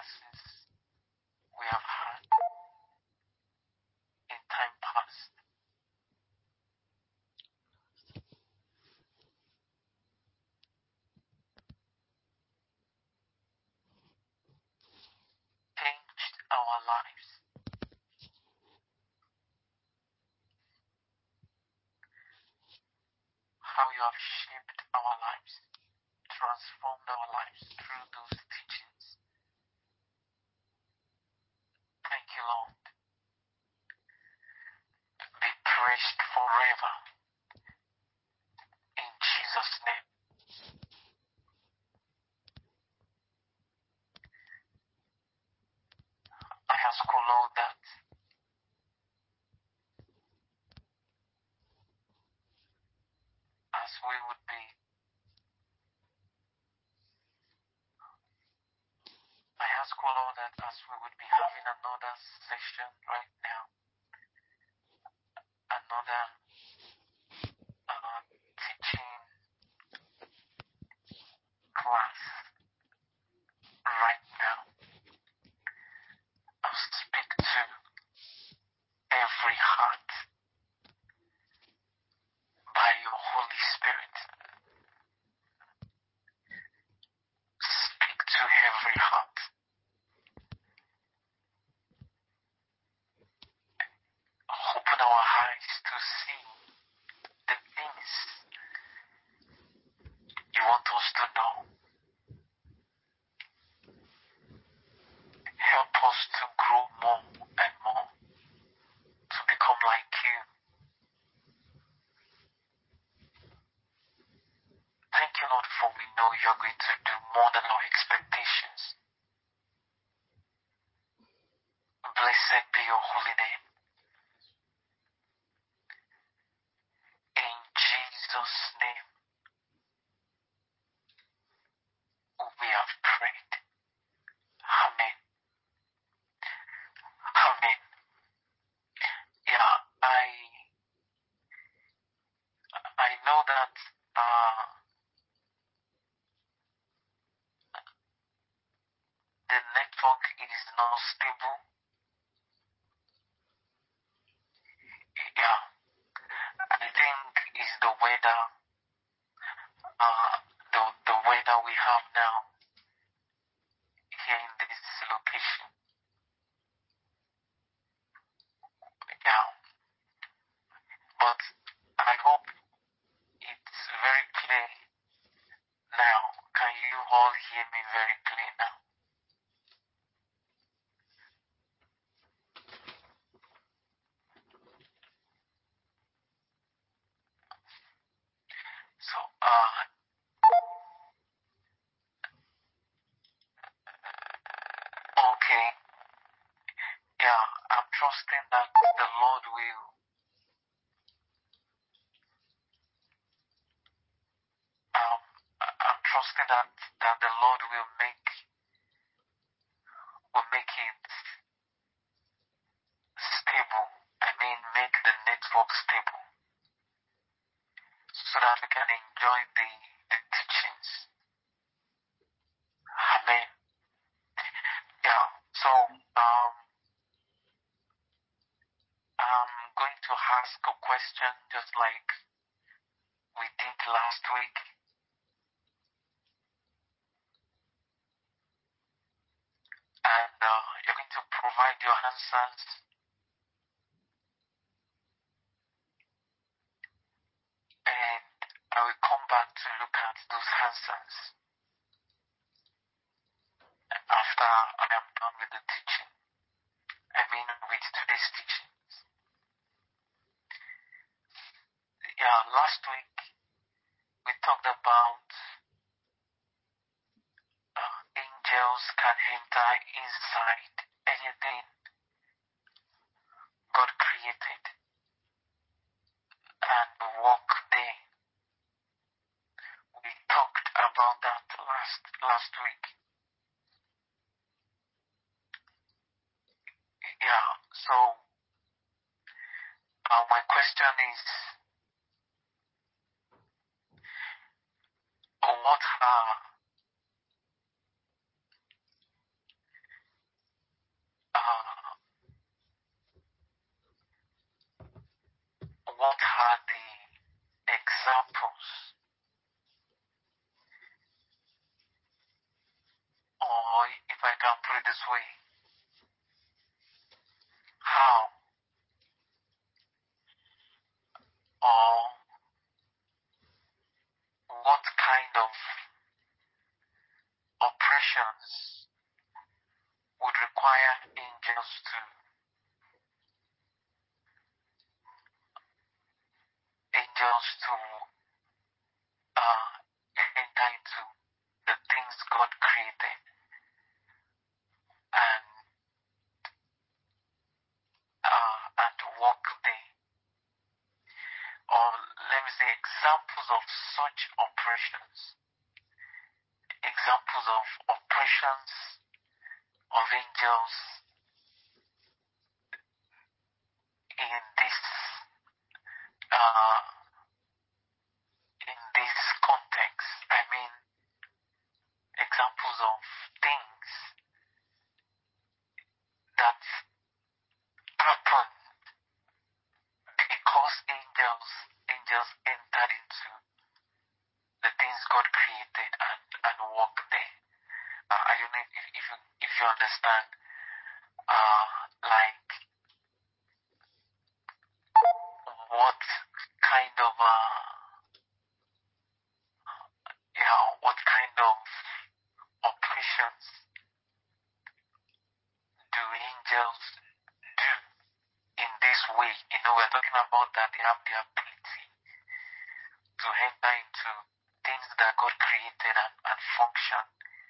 classes we have had in time past. Changed our lives. How you have shaped our lives, transformed our lives through those teachings. Thank you, Lord. Be praised forever. In Jesus' name. I ask, O Lord, that as we would be, I ask, O Lord, that as we would be having another session right now, another teaching class right now, I'll speak to every heart by your Holy Spirit. Speak to every heart. Open our eyes to see the things you want us to know. Help us to grow more and more, to become like you. Thank you, Lord, for we know you're going to do more than our expectations. Blessed be your holy name. In Jesus' name, we have prayed. Amen. Amen. Yeah, I know that the network is not stable. Yeah, I think it's the weather, the weather we have now here in this location. Yeah, but I hope it's very clear now. Can you all hear me very clear now? So, okay. Yeah, I'm trusting that the Lord will I'm trusting that the Lord will make it stable. I mean, make the network stable so that we can enjoy the teachings. Amen. Yeah. So I'm going to ask a question just like we did last week. And you're going to provide your answers. And I will come back to look at those answers after I am done with the teaching. I mean, with today's teaching. Yeah, last week we talked about angels can enter inside anything God created and walk there. We talked about that last week. Yeah, so my question is, what are this way, how or what kind of operations would require angels to enter into the things God created and walk there. Or let me say examples of such operations. Examples of operations of angels in this context. I mean, examples of things that happen because angels entered into the things God created and walked there. I don't know if you understand. Like what kind of operations do angels do in this way? We're talking about that they have the ability to enter into things that God created and function.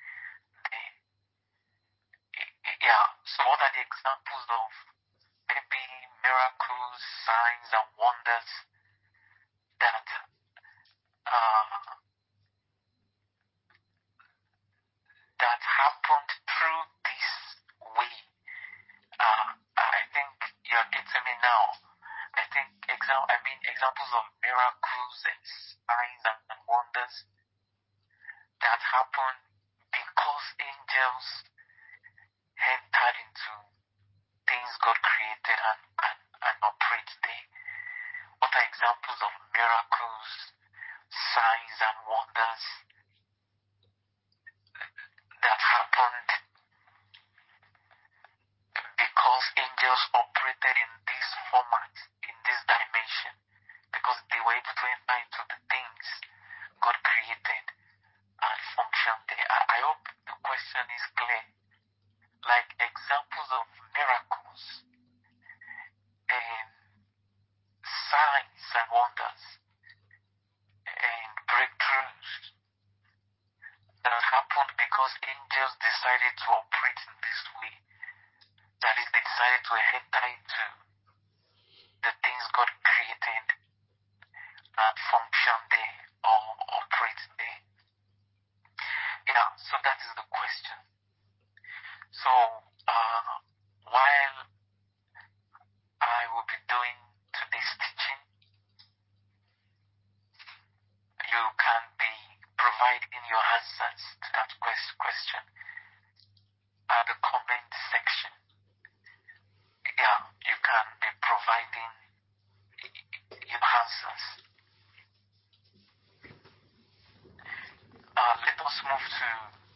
So what are the examples of maybe miracles, signs, and wonders that happened through this way? I think you're getting me now. I think examples of miracles and signs and wonders that happen because angels entered into things God created and operate there. What are examples of miracles, signs, and wonders that happened because angels operated in this format, in this dimension, because they were able to enter into the things God created and function there? I hope the question is clear. Like examples of miracles and signs and wonders and breakthroughs that happened because angels decided to operate in this way. That is, they decided to enter into the things God created and function there or operate there. So that is the question. So while I will be doing today's teaching, you can be providing your answers to that question at the comment section. You can be providing your answers. Let us move to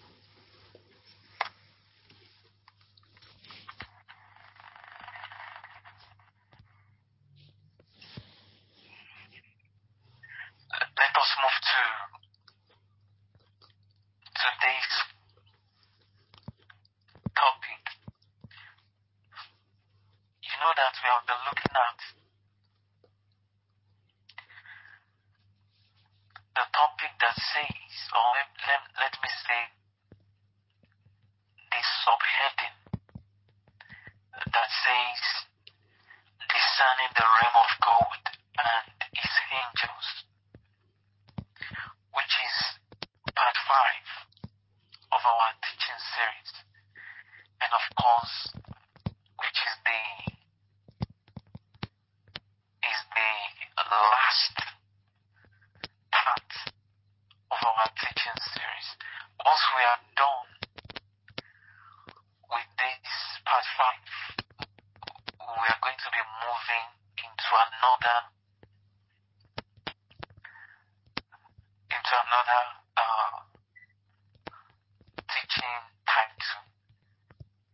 today's topic. You know that we have been looking at the topic that says, or let me say, the subheading that says, discerning the realm of God and His angels, which is part 5 of our teaching series, and of course, which is the last part of our teaching series. Once we are done with this part 5, we are going to be moving into another teaching title,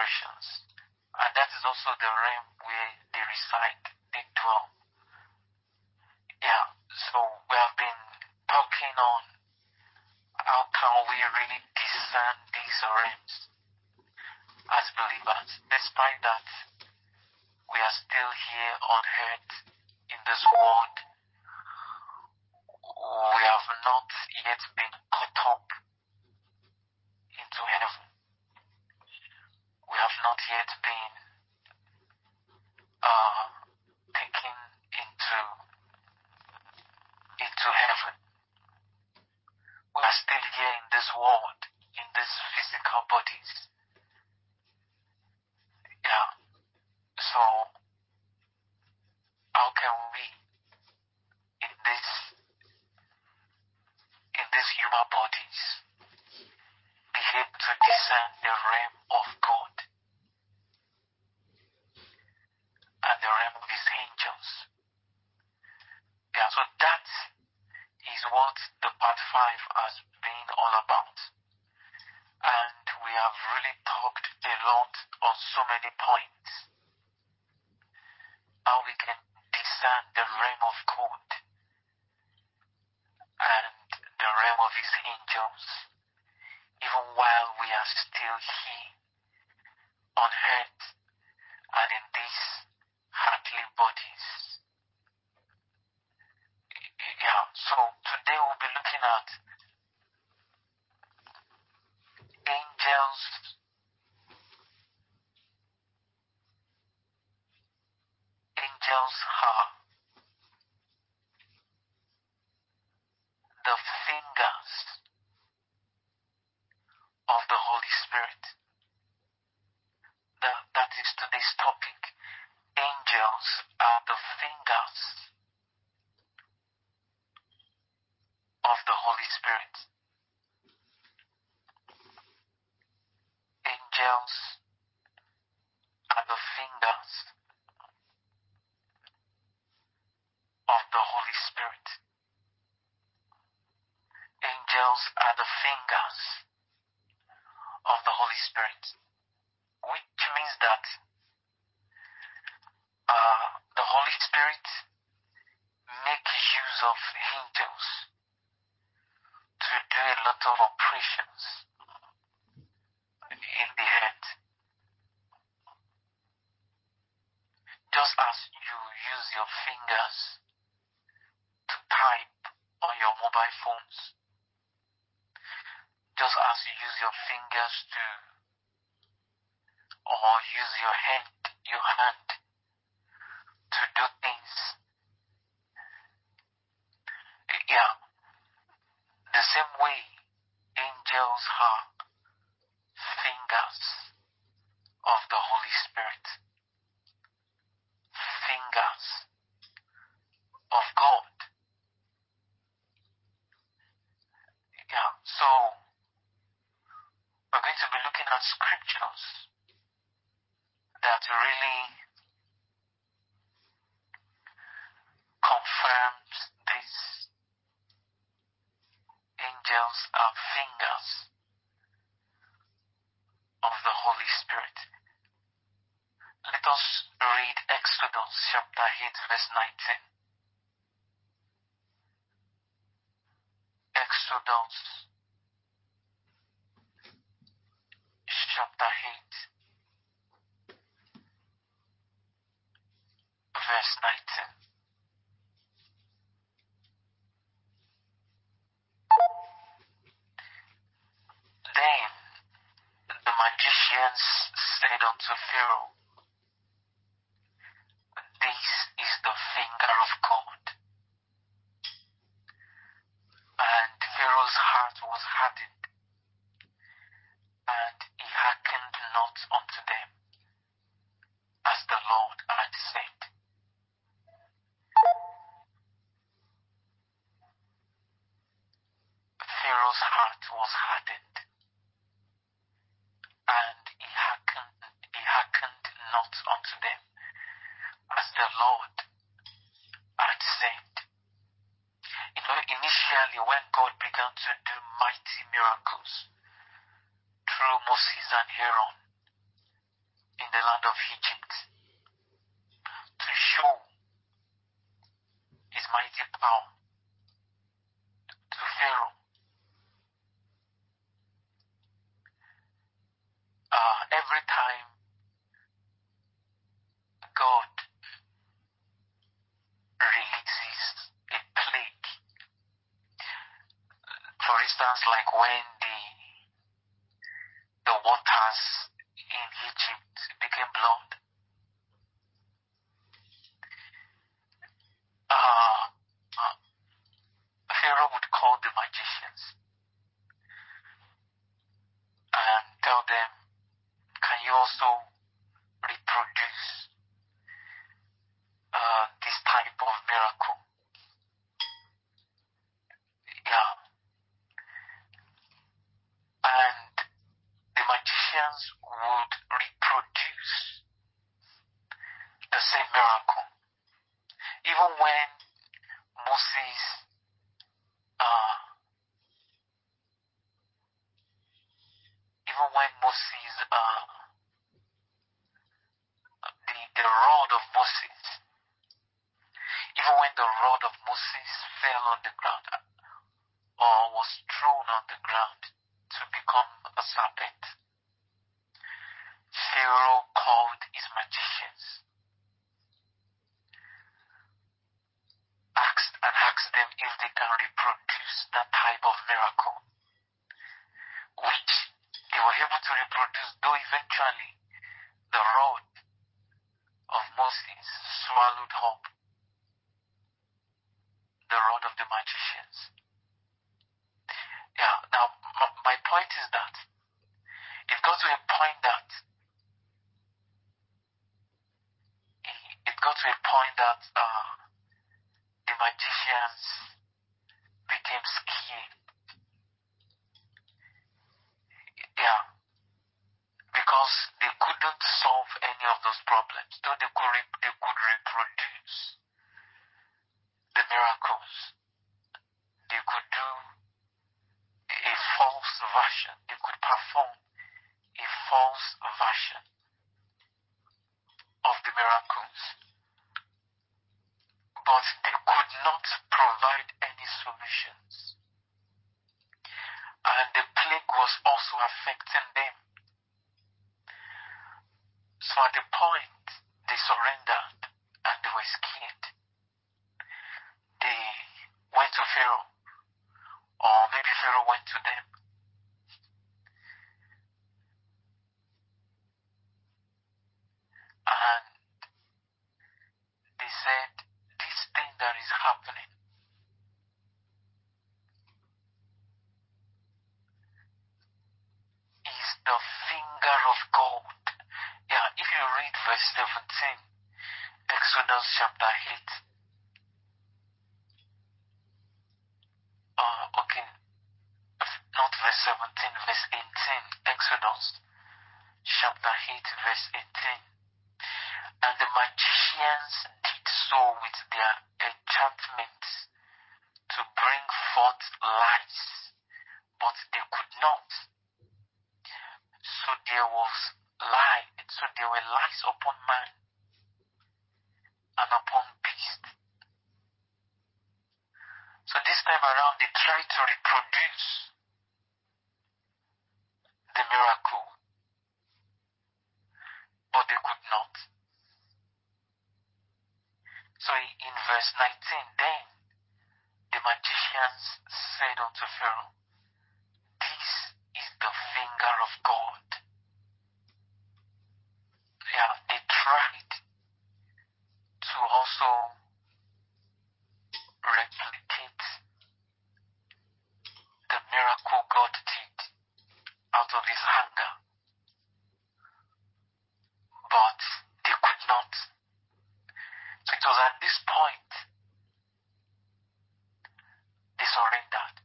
oppressions. And that is also the realm where they reside, they dwell. Yeah, so we have been talking on how can we really discern these realms as believers, despite that we are still here on earth in this world. We have not yet been caught up into heaven. We have not yet been taken into heaven. We are still here in this world, in these physical bodies. Yeah. So how can we, in these human bodies, be able to discern the realm of God and the realm of His angels? Yeah. So that is what the part 5 has been all about. And we have really talked a lot on so many points. How we can discern the realm of God and the realm of His angels, even while we are still here on earth and in these earthly bodies. Yeah, so today we'll be looking at angels. Angels are the fingers of the Holy Spirit. That is today's topic. Angels are the fingers of the Holy Spirit. Angels are the fingers of the Holy Spirit. Angels are the fingers of the Holy Spirit, which means that the Holy Spirit makes use of angels to do a lot of operations in the earth. Just as you use your fingers to type on your mobile phones, just as you use your fingers or use your hand to do things. Yeah, the same way angels are fingers of the Holy Spirit, fingers of God. Yeah, so we're going to be looking at scriptures that really confirms this. Angels are fingers of the Holy Spirit. Let us read Exodus chapter 8 verse 19. Exodus chapter 8 verse 19. Then the magicians said unto Pharaoh, This is the finger of God. And Pharaoh's heart was hardened, and he hearkened not unto them, as the Lord had said. Pharaoh's heart was hardened, and he hearkened instance, like when the waters in Egypt became blood, Pharaoh would call the magicians and tell them, can you also reproduce this type of miracle? Yeah. And the magicians would reproduce the same miracle. Even when Moses the rod of Moses, even when the rod of Moses fell on the ground or was thrown on the ground to become a serpent, Pharaoh called his magicians, asked them if they can reproduce that type of miracle, which they were able to reproduce, though eventually the rod of Moses swallowed up the rod of the magicians. Yeah, now my point is that it got to a point that the magicians became scared. Yeah, because they couldn't solve any of those problems, though they could reproduce the miracles. They could do a false version. They could perform a false version of the miracles, but they could not provide any solutions. And the plague was also affecting them. So at the point they surrendered and they were scared, they went to Pharaoh, or maybe Pharaoh went to them. And they said, this thing that is happening is the finger of God. Yeah, if you read verse 17, Exodus chapter 8. Okay, not verse 17, verse 18. Exodus chapter 8, verse 18. And the magicians did so with their enchantments to bring forth lights, but they could not. So there were lies upon man and upon beast. So this time around they tried to reproduce the miracle, but they could not. So in verse 19, then the magicians said unto Pharaoh, this is the finger of God. Yeah, they tried to also replicate the miracle God did out of his anger, but they could not. So it was at this point they surrendered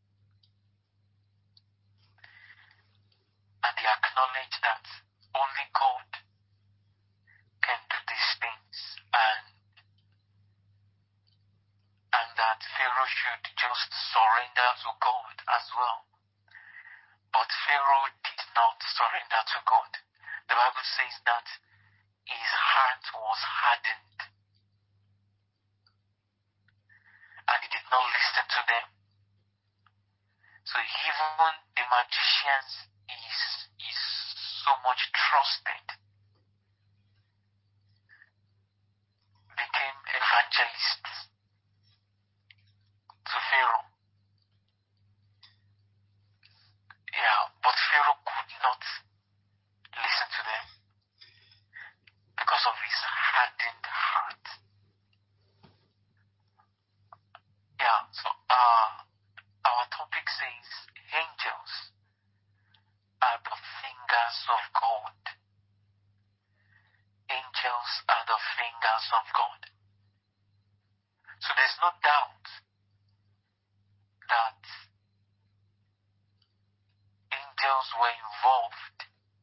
and they acknowledged that only God can do these things, and that Pharaoh should just surrender to God as well. But Pharaoh did not surrender to God. The Bible says that his heart was hardened and he did not listen to them. So even the magicians is so much trusted, became evangelists to Pharaoh. heart. Yeah, so our topic says angels are the fingers of God. Angels are the fingers of God. So there's no doubt that angels were involved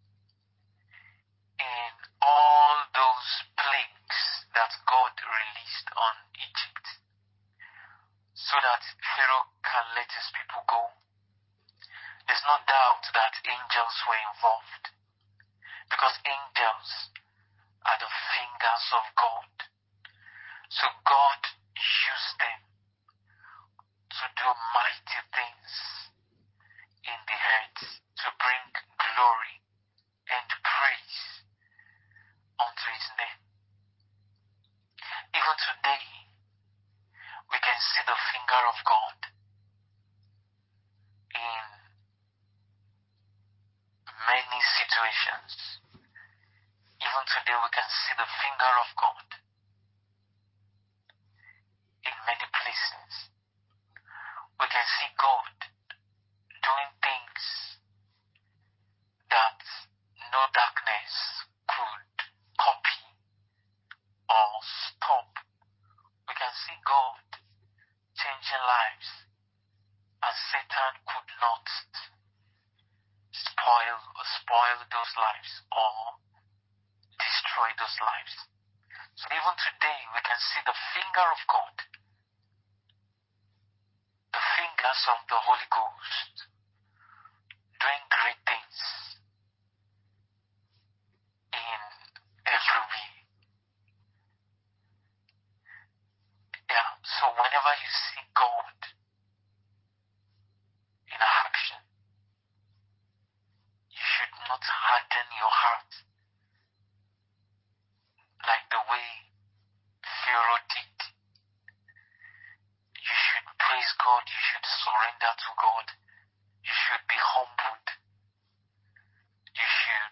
in all those plagues that God released on Egypt so that Pharaoh can let his people go. There's no doubt that angels were involved because angels are the fingers of God. So God used them to do mighty things in the earth, to bring glory and praise unto his name. Even today, we can see the finger of God in many situations. Even today, we can see the finger of God in many places. We can see God doing things that no darkness could copy or stop. We can see God changing lives as Satan could not spoil those lives or destroy those lives. So even today we can see the finger of God, the fingers of the Holy Ghost doing great things in every way. Yeah, so whenever you see God in action, you should not harden your heart like the way Pharaoh did. You should praise God, you should surrender to God, you should be humbled, you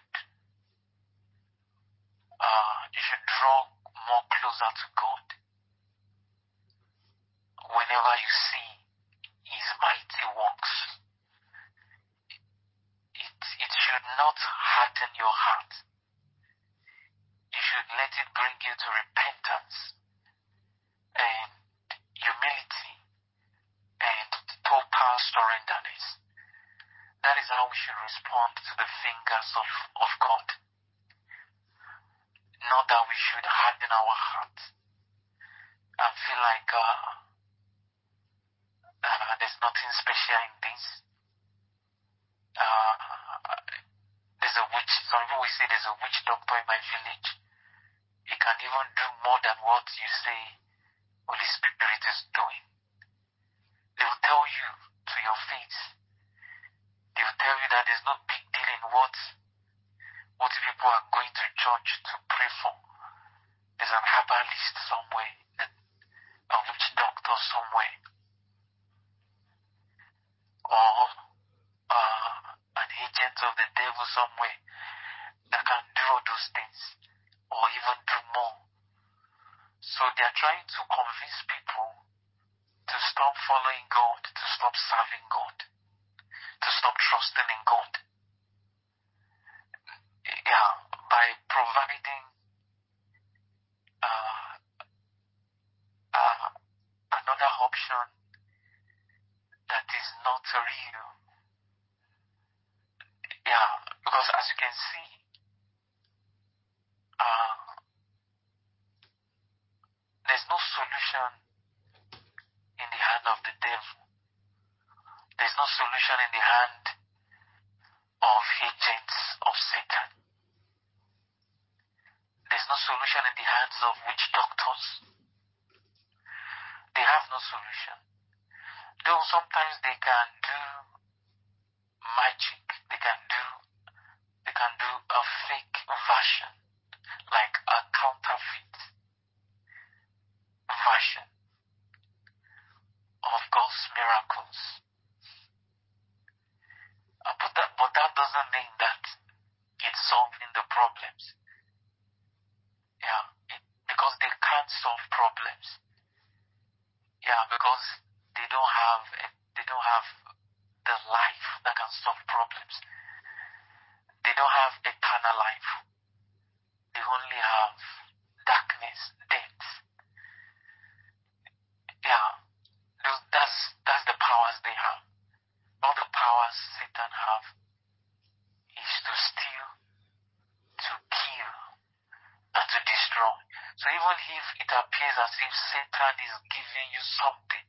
should draw more closer to God whenever you see his mighty works. It should not harden your heart. You should let it bring you to repentance and humility and total surrenderness. That is how we should respond to the fingers of God. Not that we should harden our heart and feel like there's nothing special in this. There's a witch. Some people will say there's a witch doctor in my village. He can even do more than what you say Holy Spirit is doing. They will tell you to your face. They will tell you that there's no big deal in what people are going to church to pray for. There's an herbalist somewhere, a witch doctor somewhere, or an agent of the devil somewhere that can do all those things, or even do more. So they are trying to convince people to stop following God, to stop serving God, to stop trusting in God. Yeah, by providing another option that is not real. Yeah, because as you can see, there's no solution in the hand of the devil. There's no solution in the hand of agents of Satan. There's no solution in the hands of witch doctors. They have no solution. Though sometimes they can do magic, they can do a fake version, like a counterfeit version of God's miracles. But that doesn't mean that it's solving the problems. Yeah, because they can't solve problems. Yeah, because they don't have the life that can solve problems. They don't have eternal life. They only have darkness, death. Yeah, that's the powers they have. All the powers Satan have is to steal, to kill, and to destroy. So even if it appears as if Satan is giving you something,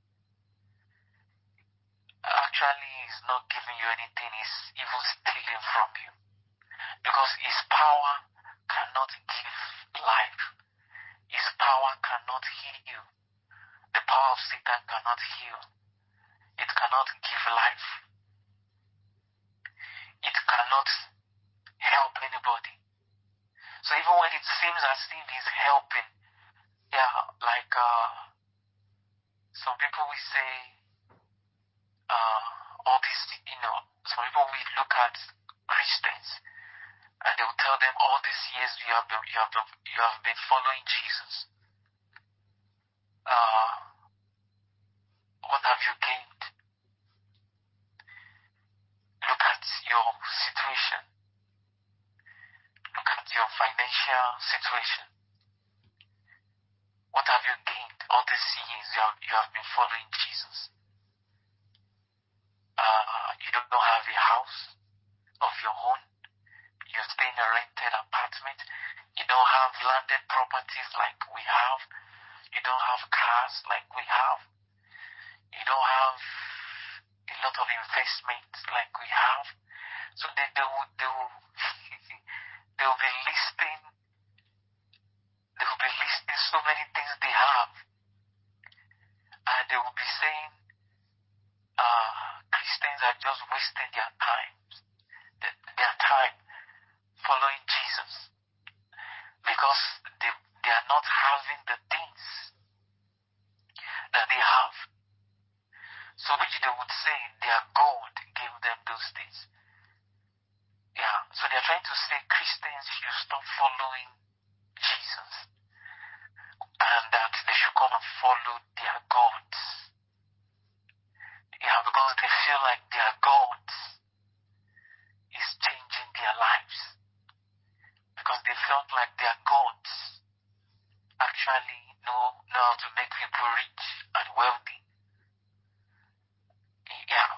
actually he's not giving you anything, he's even stealing from you. Because his power cannot give life. His power cannot heal. The power of Satan cannot heal. It cannot give life. It cannot help anybody. So even when it seems as if he's helping, like some people will say, all these, some people will look at Christians and they will tell them all these years you have been following Jesus. What have you gained? Look at your situation. Look at your financial situation. What have you gained all these years you have been following Jesus? You don't have a house of your own. You stay in a rented apartment. You don't have landed properties like we have. You don't have cars like we have. You don't have a lot of investments like we have. So they will they will be listing so many things they have, and they will be saying Christians are just wasting their time following Jesus because they are not having the things that they have. So which they would say their God gave them those things. Yeah, so they're trying to say Christians should stop following Jesus and that they should come and follow their gods. Yeah, because they feel like their gods is changing their lives. Because they felt like their gods actually know how to make people rich and wealthy. Yeah.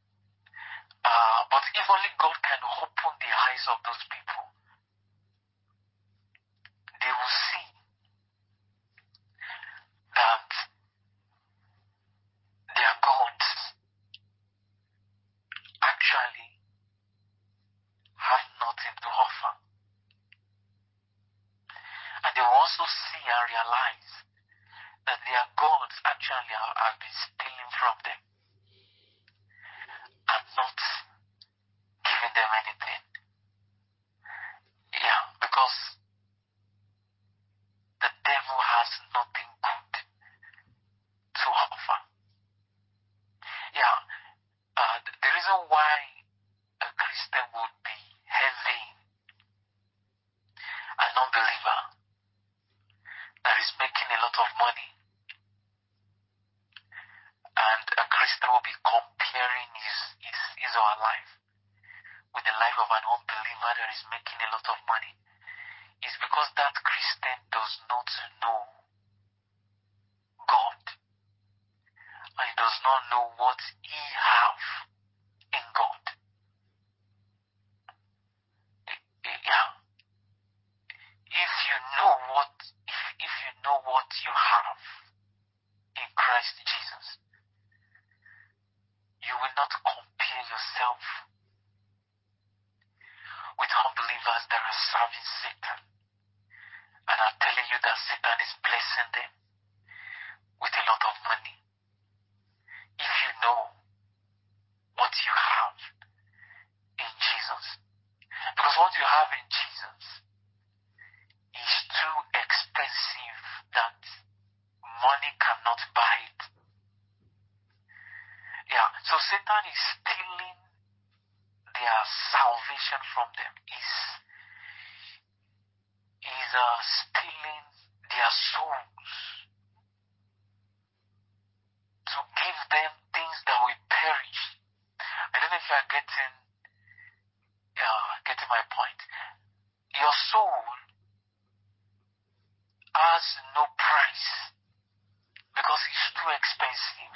But if only God can open the eyes of those people, they will see that their gods actually have nothing to offer. And they will also see and realize that their gods actually have been stealing from them and not giving them anything. Yeah, because the devil has nothing good to offer. Yeah, the reason why a Christian would be having an unbeliever that is making a lot of money, and a Christian will be comparing his or her life with the life of an unbeliever that is making a lot of money, is because that Christian does not know God, and he does not know what he have in God. Yeah. If you know what you have in Christ Jesus, you will not compare yourself with unbelievers that are serving Satan and are telling you that Satan is blessing them with a lot of money. If you know what you have in Jesus, because what you have in Jesus is too expensive that money cannot buy it. Yeah, so Satan is stealing their salvation from them. He's stealing their soul you are getting my point. Your soul has no price because it's too expensive.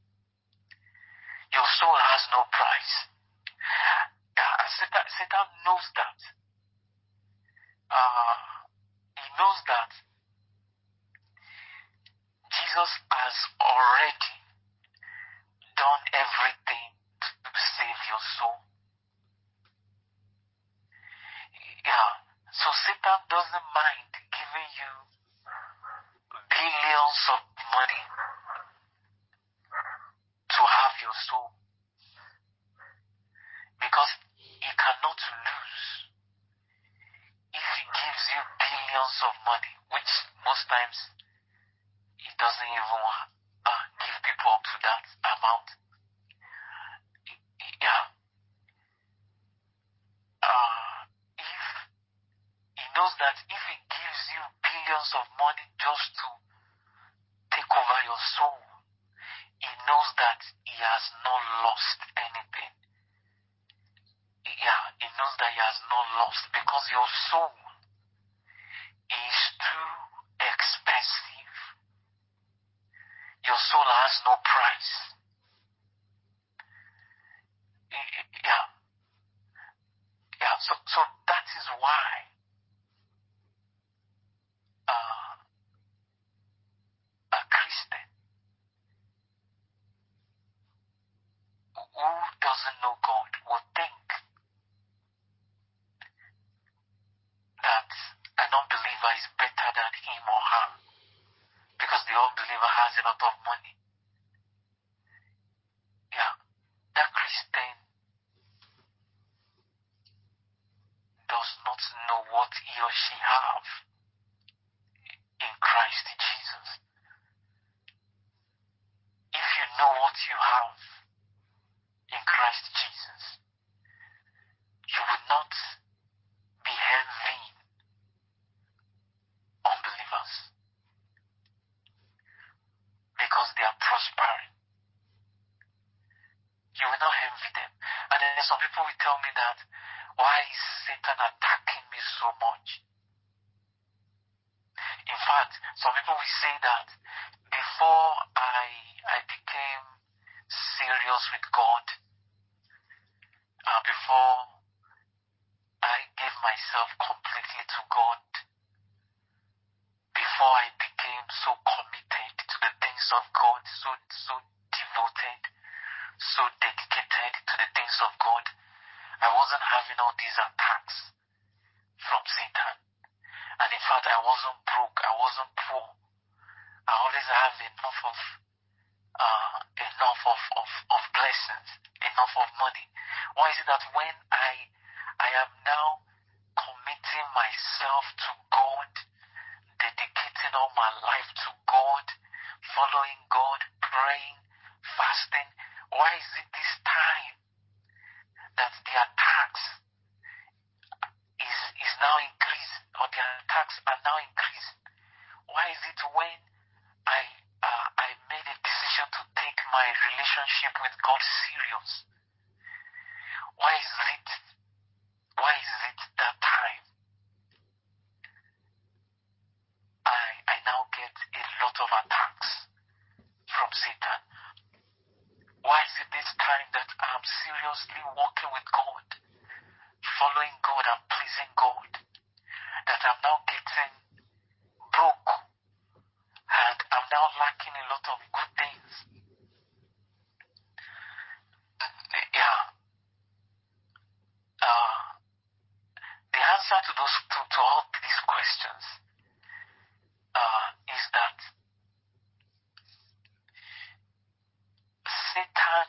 Your soul has no price. And Satan knows that. He knows that Jesus has already done everything to save your soul. So Satan doesn't mind giving you billions of money to have your soul, because he cannot lose. If he gives you billions of money, which most times he doesn't even give people up to that amount. If he knows that if he gives you billions of money just to take over your soul, he knows that he has not lost anything. He knows that he has not lost, because your soul is too expensive. Your soul has no price. So that is why a Christian who doesn't know God will think that an unbeliever is better than him or her because the unbeliever has a lot of money. That Christian does not know what he or she have in Christ Jesus. If you know what you have in Christ Jesus, you will not be envying unbelievers because they are prospering. You will not envy them. And then some people will tell me that, why is Satan attacking me so much? In fact, some people will say that before I became serious with God, before I gave myself completely to God, before I became so committed to the things of God, so devoted, so dedicated to the things of God, I wasn't having all these attacks from Satan. And in fact, I wasn't broke, I wasn't poor. I always have enough of blessings, enough of money. Why is it that when I am now committing myself to God, dedicating all my life to God, following God, praying, fasting, why is it this time that the attacks is now increasing, or the attacks are now increasing? Why is it when I made a decision to take my relationship with God serious, why is it that time I now get a lot of attacks from Satan? Why is it this time that I'm seriously walking with God, following God and pleasing God, that I'm now getting broke and I'm now lacking a lot of good things? The answer to all these questions is that Satan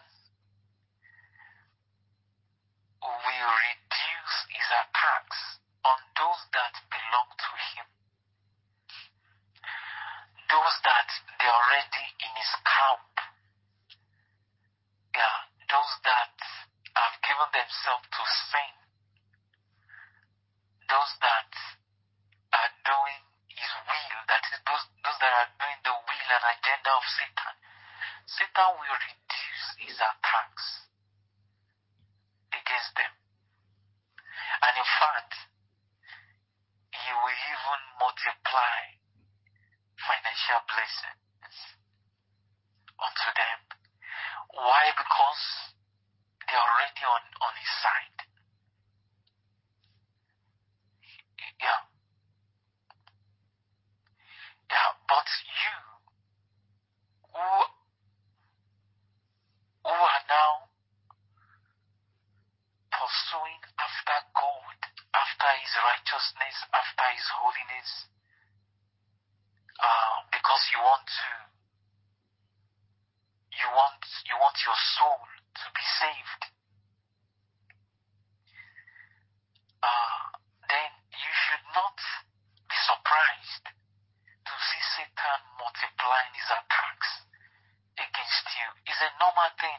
will reduce his attacks on those that belong to him, those that they're already in his camp, those that have given themselves to sin, those that are doing his will, that is, those that are doing the will and agenda of Satan. Satan will reduce his attacks against them. And in fact, he will even multiply financial blessings unto them. Why? Because they are already on his side. Yeah. Yeah, but you who are now pursuing after God, after his righteousness, after his holiness, because you want your soul to be saved, then you should not be surprised to see Satan multiplying his attacks against you. It's a normal thing.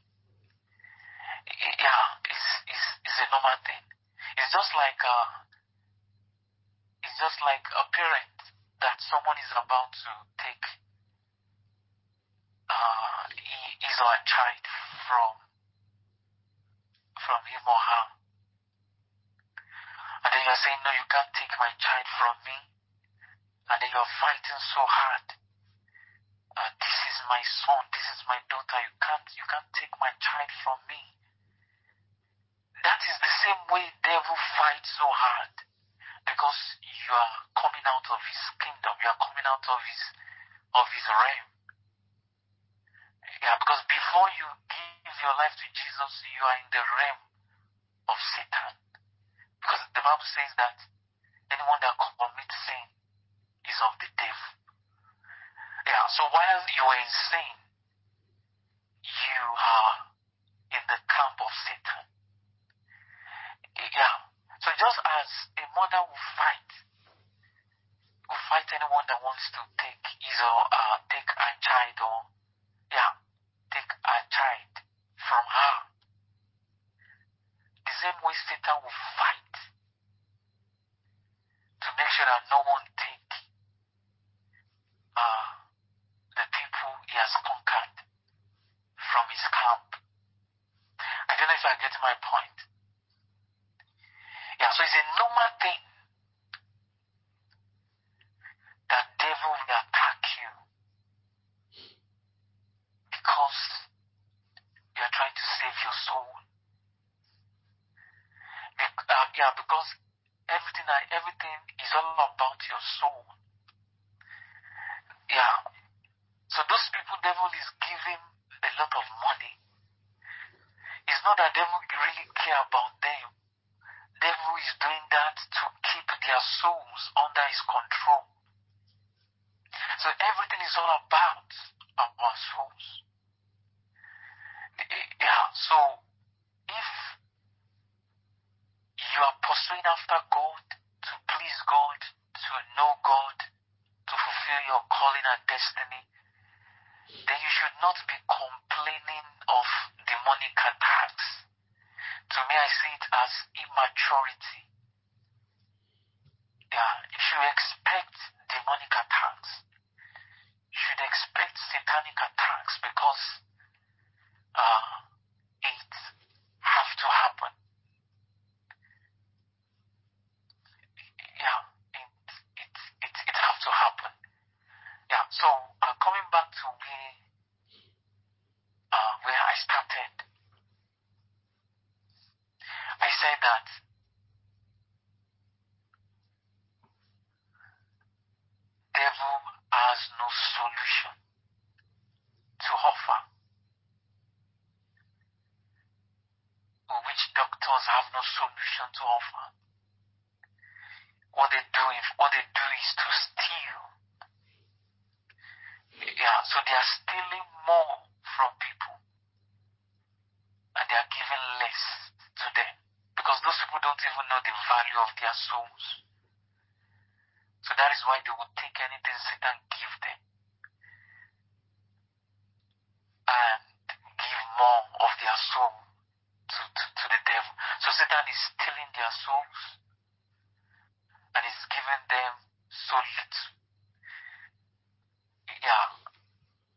Yeah, it's a normal thing. It's just like a parent that someone is about to take his or her child from him or her, and then you're saying, no, you can't take my child from me, and then you're fighting so hard. This is my son, this is my daughter, you can't take my child from me. That is the same way devil fights so hard, because you are coming out of his kingdom, you are coming out of his realm. Yeah, because before you give your life to Jesus, you are in the realm of Satan. Because the Bible says that anyone that commits sin is of the devil. Yeah, so while you are in sin, you are in the camp of Satan. Yeah, so just as a mother will fight anyone that wants to take his or take her child, or take her child from her, the same way Satan will fight to make sure that no one take the people he has conquered from his camp. I don't know if I get my point. Yeah, so it's a normal thing that devil will attack you because you are trying to save your soul. Because everything is all about your soul. Yeah. So those people devil is giving a lot of money. It's not that devil really care about them. Devil is doing that to keep their souls under his control. So everything is all about our souls. Yeah, so if you are pursuing after God, to please God, to know God, to fulfill your calling and destiny, then you should not be complaining of demonic attacks. To me, I see it as immaturity. Yeah, you should expect demonic attacks. You should expect satanic attacks, because it have to happen. Yeah, it have to happen. Yeah, so coming back to where I started, I said that devil has no solution to offer, which doctors have no solution to offer. What they do is to steal. Yeah, so they are stealing more from people, and they are giving less to them, because those people don't even know the value of their souls. So that is why they will take anything Satan give them and give more of their soul to the devil. So Satan is stealing their souls and is giving them so little. Yeah,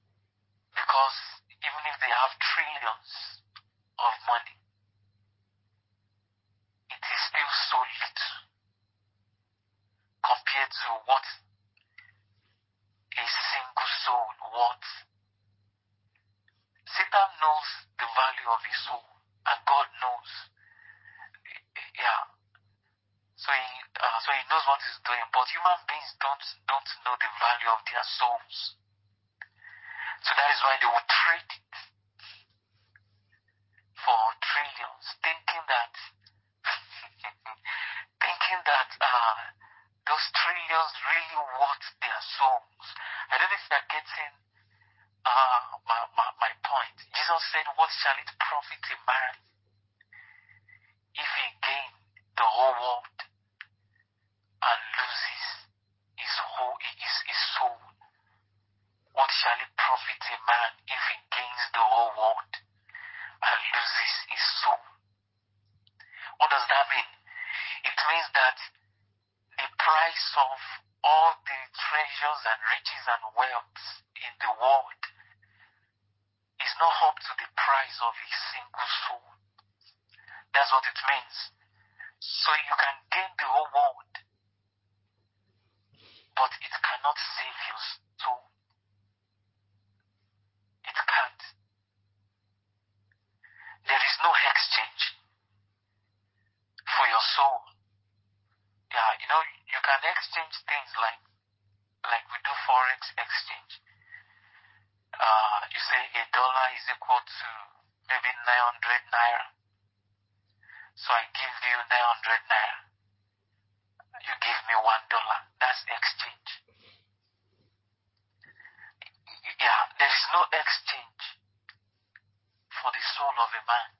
because even if they have trillions of money, what? Satan knows the value of his soul, and God knows. Yeah. So he knows what he's doing, but human beings don't know the value of their souls. So that is why they will trade it for trillions, thinking that those trillions really worth their souls. I don't know if you're getting my point. Jesus said, "What shall it profit a man if he gain the whole world and loses his soul? What shall it profit a man if he gains the whole world and loses his soul?" What does that mean? It means that the price of all the treasures and riches and wealth in the world is not up to the price of a single soul. That's what it means. So you can gain the whole world, but it cannot save your soul. It can't. There is no exchange for your soul. Yeah, you can exchange things like we do forex exchange. You say $1 is equal to maybe 900 naira. So I give you 900 naira. You give me $1. That's exchange. Yeah, there is no exchange for the soul of a man.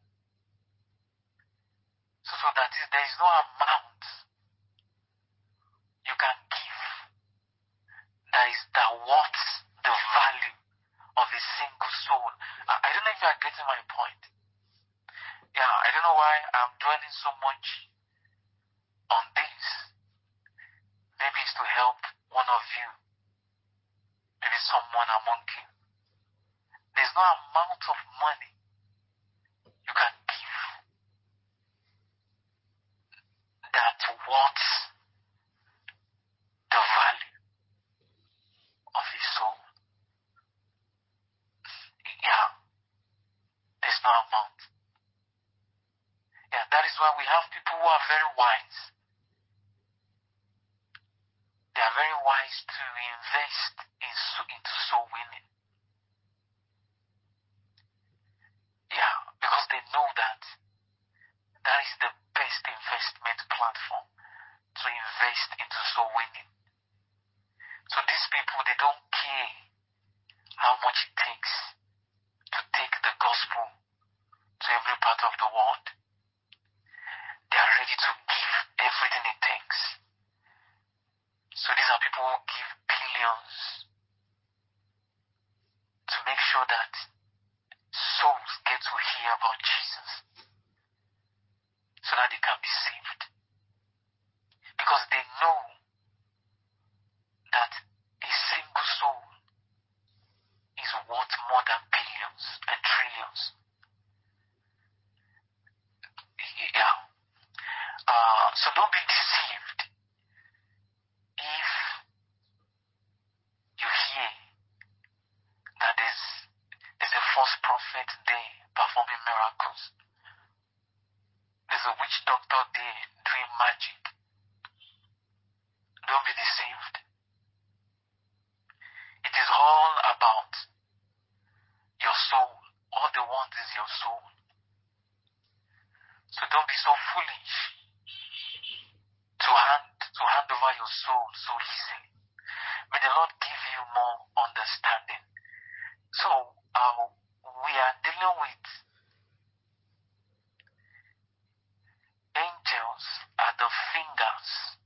So that is, there is no amount you can give that worth the value of a single soul. I don't know if you are getting my point. Yeah, I don't know why I'm dwelling so much on this. Maybe it's to help one of you, maybe someone among you. There's no amount of money you can give that worth the value of a soul. Yeah, there's no amount. Yeah, that is why we have people who are very wise. They are very wise to invest into soul winning. Yeah, because they know that is the best investment platform to invest into soul winning. So these people, they don't care how much it takes to take the gospel to every part of the world. They are ready to give everything it takes. So these are people who give billions to make sure that souls get to hear about Jesus so that they can be saved. Because they know that a single soul is worth more than billions and trillions. Yeah. So don't be deceived if you hear that there's a false prophet there performing miracles. There's a witch doctor there doing magic. Don't be deceived. It is all about your soul. All they want is your soul. So don't be so foolish to hand over your soul so easily. May the Lord give you more understanding. So we are dealing with angels at the fingers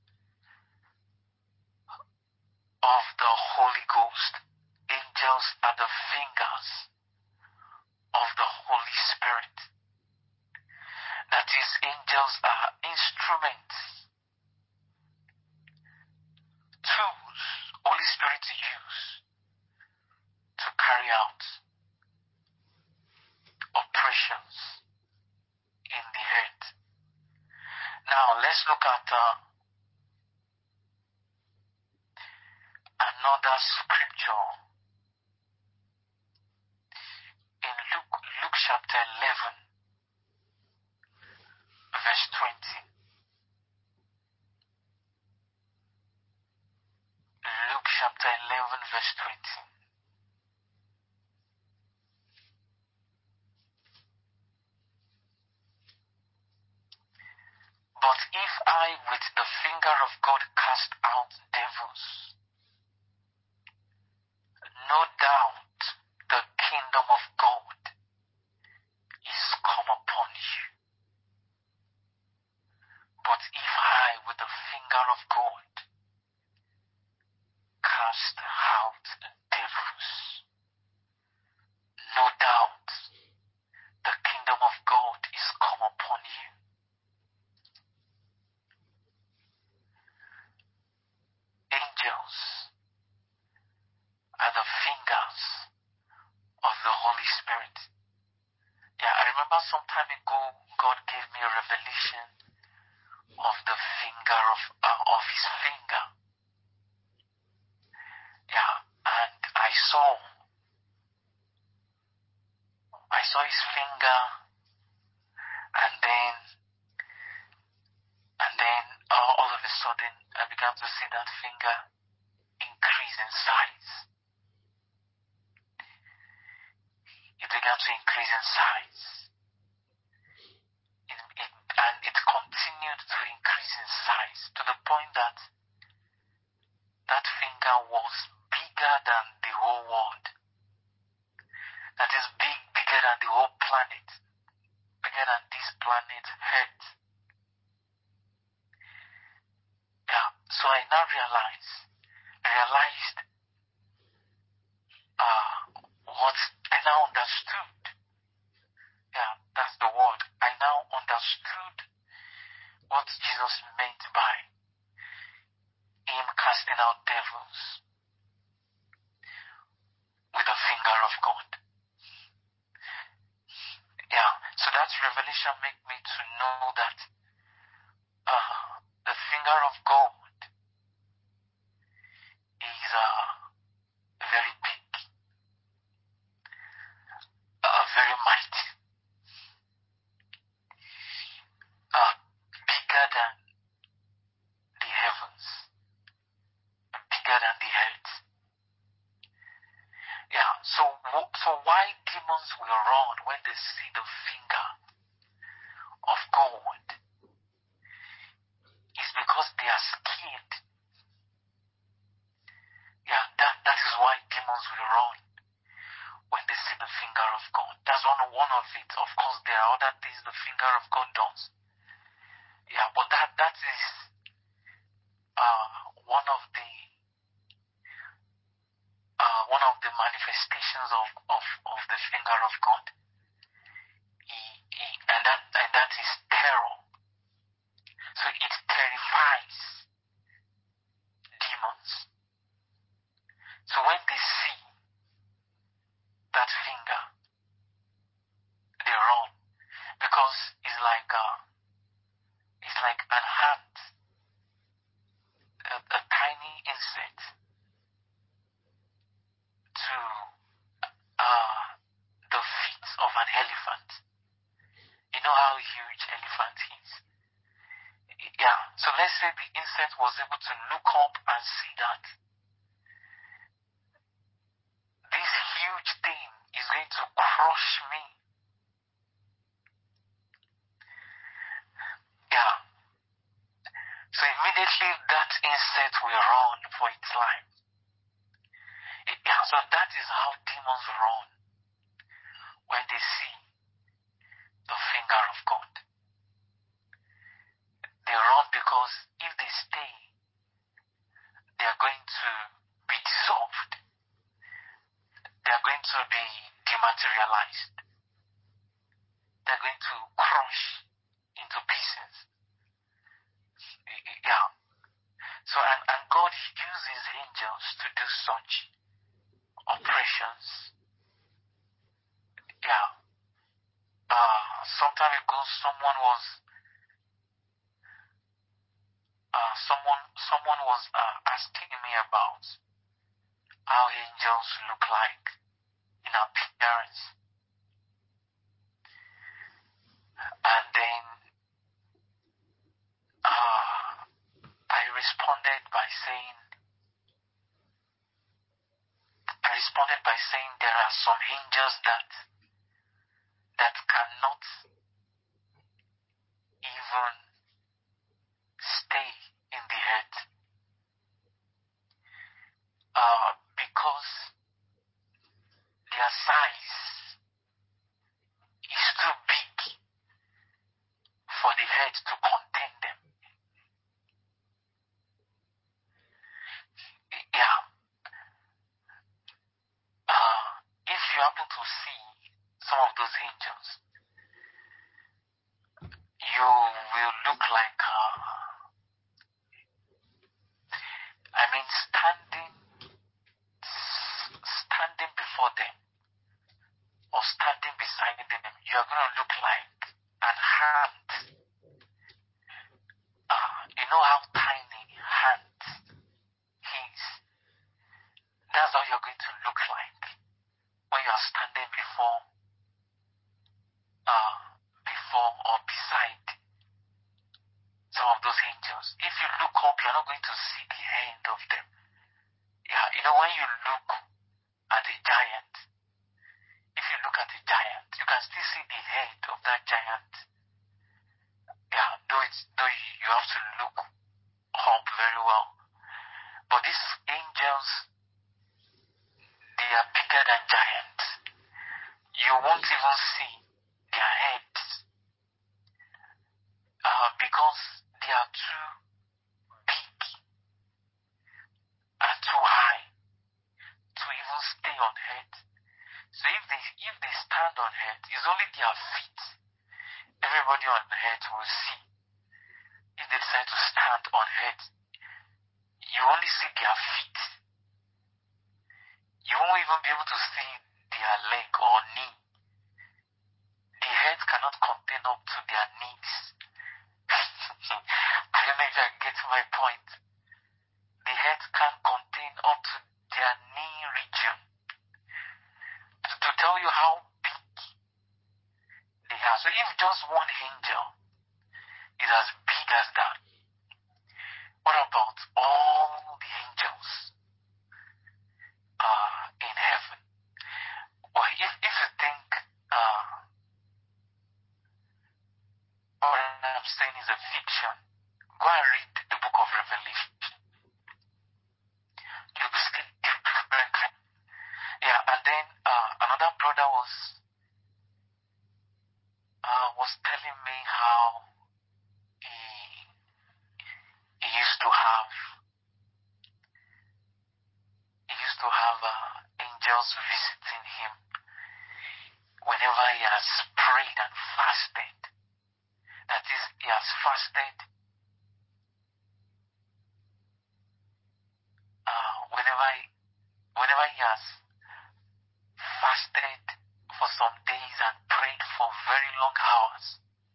of the Holy Ghost. Angels are the fingers of the Holy Spirit. That is, angels are instruments, tools Holy Spirit use to carry out operations in the earth. Now let's look at another scripture verse 20. But if I with the finger of God cast out devils, no doubt the kingdom of God is come upon you. But if I with the finger of God cast out devils, no doubt the kingdom of God is come upon you. Angels are the fingers of the Holy Spirit. Yeah, I remember some time ago, God gave me a revelation of the finger of His finger. Yeah, and I saw His finger, and then all of a sudden I began to see that finger increase in size. It began to increase in size. And it continued to increase in size to the point that that finger was bigger than the whole world. That is bigger than the whole planet. Bigger than this planet Earth. Yeah, so I now realized what I now understood. Yeah, that's the word. I now understood what Jesus meant by Him casting out devils with the finger of God. Yeah, so that revelation made me to know that the finger of God is very big, very mighty, bigger than the heavens, bigger than the earth. Yeah, so why demons will run when they see the finger of God is because they are scared. Yeah, that is why demons will run when they see the finger of God. That's one of it. Of course, there are other things the finger of God does. Yeah, but that is one of the manifestations of the finger of God. And that is terror. So it terrifies demons. So when they see that finger, they run, because it's like an ant, a tiny insect to the feet of an elephant. You know how huge elephant is. Yeah, so let's say the insect was able to look up and see that this huge thing is going to crush me. Yeah. So immediately that insect will run for its life. Yeah, so that is how demons run when they see the finger of God. They run because if they stay, they are going to be dissolved. They are going to be dematerialized. They are going to crush into pieces. Yeah. So and God uses angels to do such operations. Yeah. Some time ago, someone was asking me about how angels look like in appearance, and then I responded by saying responded by saying there are some angels that cannot even stay in the earth because their size is too big for the earth to contain them. Yeah. If you happen to see some of those angels, you will look like, standing before them or standing beside them, you're going to look like an ant. You know how tiny ant is? That's how you're going to look like when you're standing before or beside some of those angels. If you look up, you're not going to see the end of them. Yeah, you know, when you look at a giant, if you look at a giant, you can still see the head of that giant. Yeah, though you have to look up very well. But these angels, they are bigger than giants. You won't even see their heads because they are too big and too high to even stay on earth. So if they stand on earth, it's only their feet everybody on earth will see. If they decide to stand on earth, you only see their feet. You won't even be able to see their leg or knee. The head cannot contain up to their knees. I don't know if you get my point. The head can't contain up to their knee region. To tell you how big they are. So if just one angel is as big as that, what about all the angels in heaven? Well, if you think what I'm saying is a fiction, go and read the book of Revelation. You'll be seeing different. Yeah, and then another brother was telling me how he used to have angels visiting him whenever he has prayed and fasted. That is, he has fasted whenever he has fasted for some days and prayed for very long hours.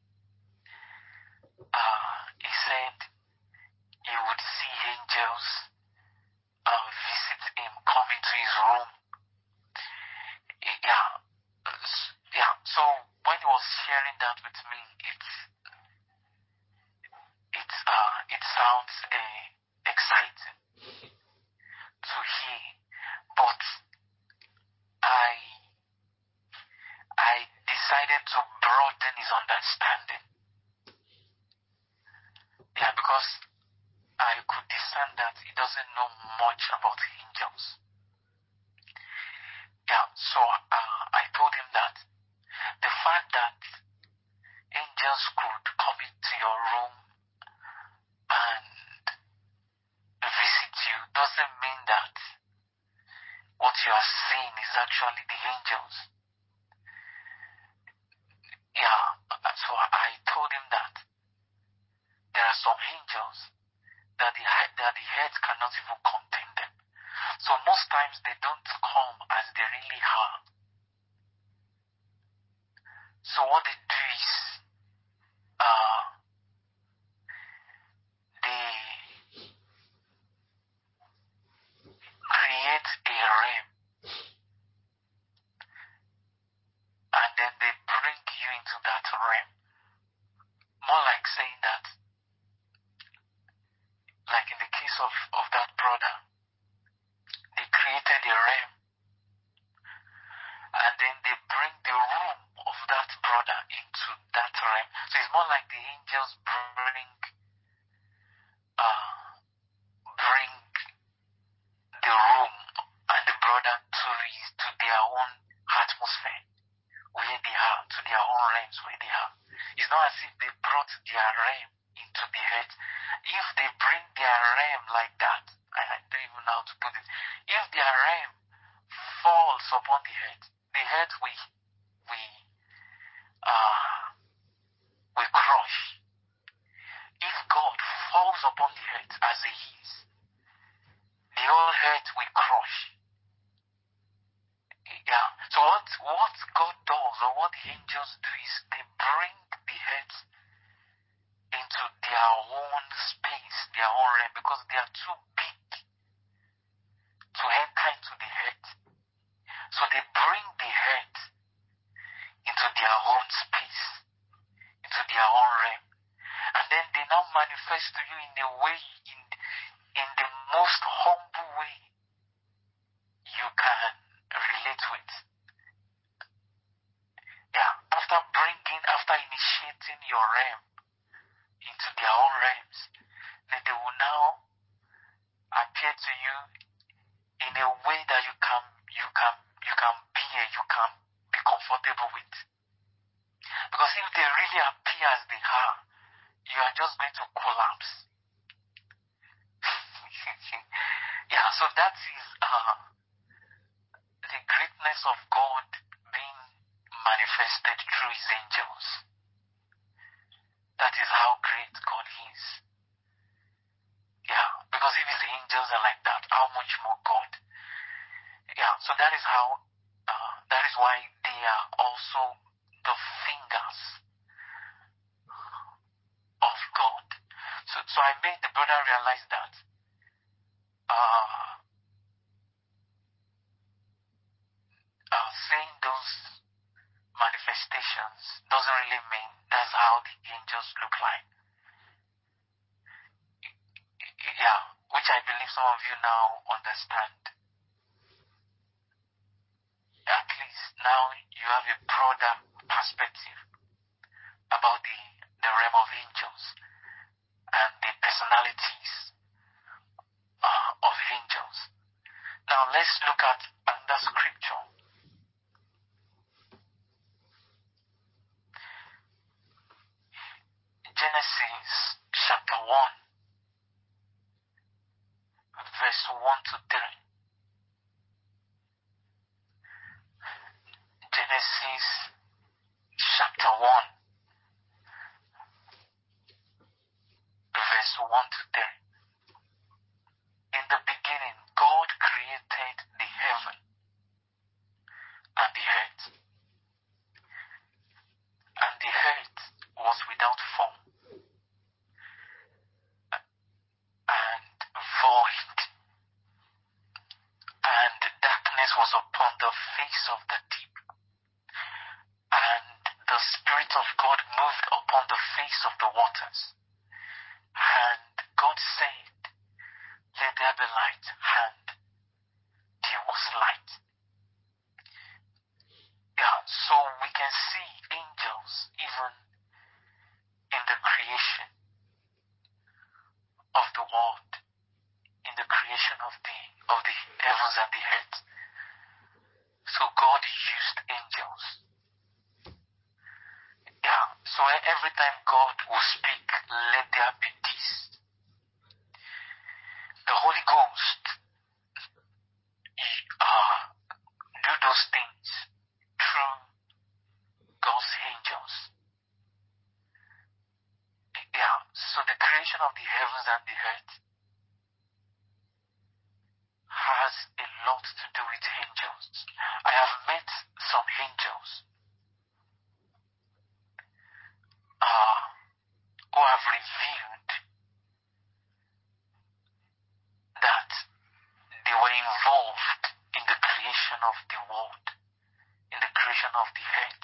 He said he would see angels visit him, come into his room. Yeah. So when he was sharing that with me, it sounds exciting to hear, but I decided to broaden his understanding. Yeah, because I could discern that he doesn't know much about angels. Yeah, so I told him that the fact that angels could come into your room and visit you doesn't mean that what you are seeing is actually the angels. Yeah, so I told him that there are some angels that the head cannot even contain them. So most times they don't come as they really are. So what they do is they create a realm and then they bring you into that realm. More like saying that, like in the case of that brother, they created a realm and then they bring the room of that brother into that realm. So it's more like the angels bring the room and the brother to their own atmosphere where they are, to their own realms where they are. It's not as if they brought their realm into the earth. If they bring their realm like that, I don't even know how to put it. If their realm falls upon the earth we crush. If God falls upon the earth as He is, the whole earth will crush. Yeah. So what God does, or what the angels do, is they bring the earth into their own space, their own realm, because they are too big to enter into the earth. So they bring the earth into their own space, into their own realm. And then they now manifest to you in a way, in the most humble way you can relate with. Yeah. After initiating your realm into their own realms, then they will now appear to you in a way that you can be comfortable with. Because if they really appear as they are, you are just going to collapse. Yeah, so that is the greatness of God being manifested through His angels. That is how great God is. Yeah, because if His angels are like that, how much more God? Yeah, so that is why they are also the fingers of God. So I made the brother realize that saying those manifestations doesn't really mean that's how the angels look like. Yeah, which I believe some of you now understand. At least now you have a broader perspective about the realm of angels and the personalities of angels. Now let's look at another scripture. Genesis chapter 1, verse 1 to 3. Genesis chapter 1, verse 1 to 3. In the beginning, God created the heaven and the earth. And the earth was without form and void, and darkness was upon the face of the deep. And the Spirit of God moved upon the face of the waters. And God said, "Let there be light," and there was light. Yeah, so we can see angels even in the creation of the world, in the creation of the heavens and the earth. So God used angels. Yeah, so every time God will speak, "Let there be this," the Holy Ghost do those things through God's angels. Yeah, so the creation of the heavens and the earth has a lot to do with angels. I have met some angels who have revealed that they were involved in the creation of the world, in the creation of the earth.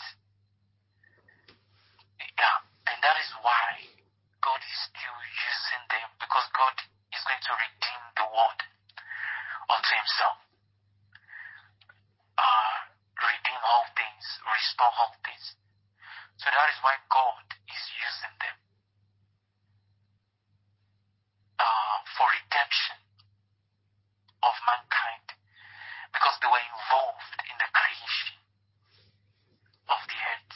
Yeah, and that is why God is still using them, because God is going to redeem the world unto Himself. Redeem restore all things. So that is why God is using them for redemption of mankind, because they were involved in the creation of the earth.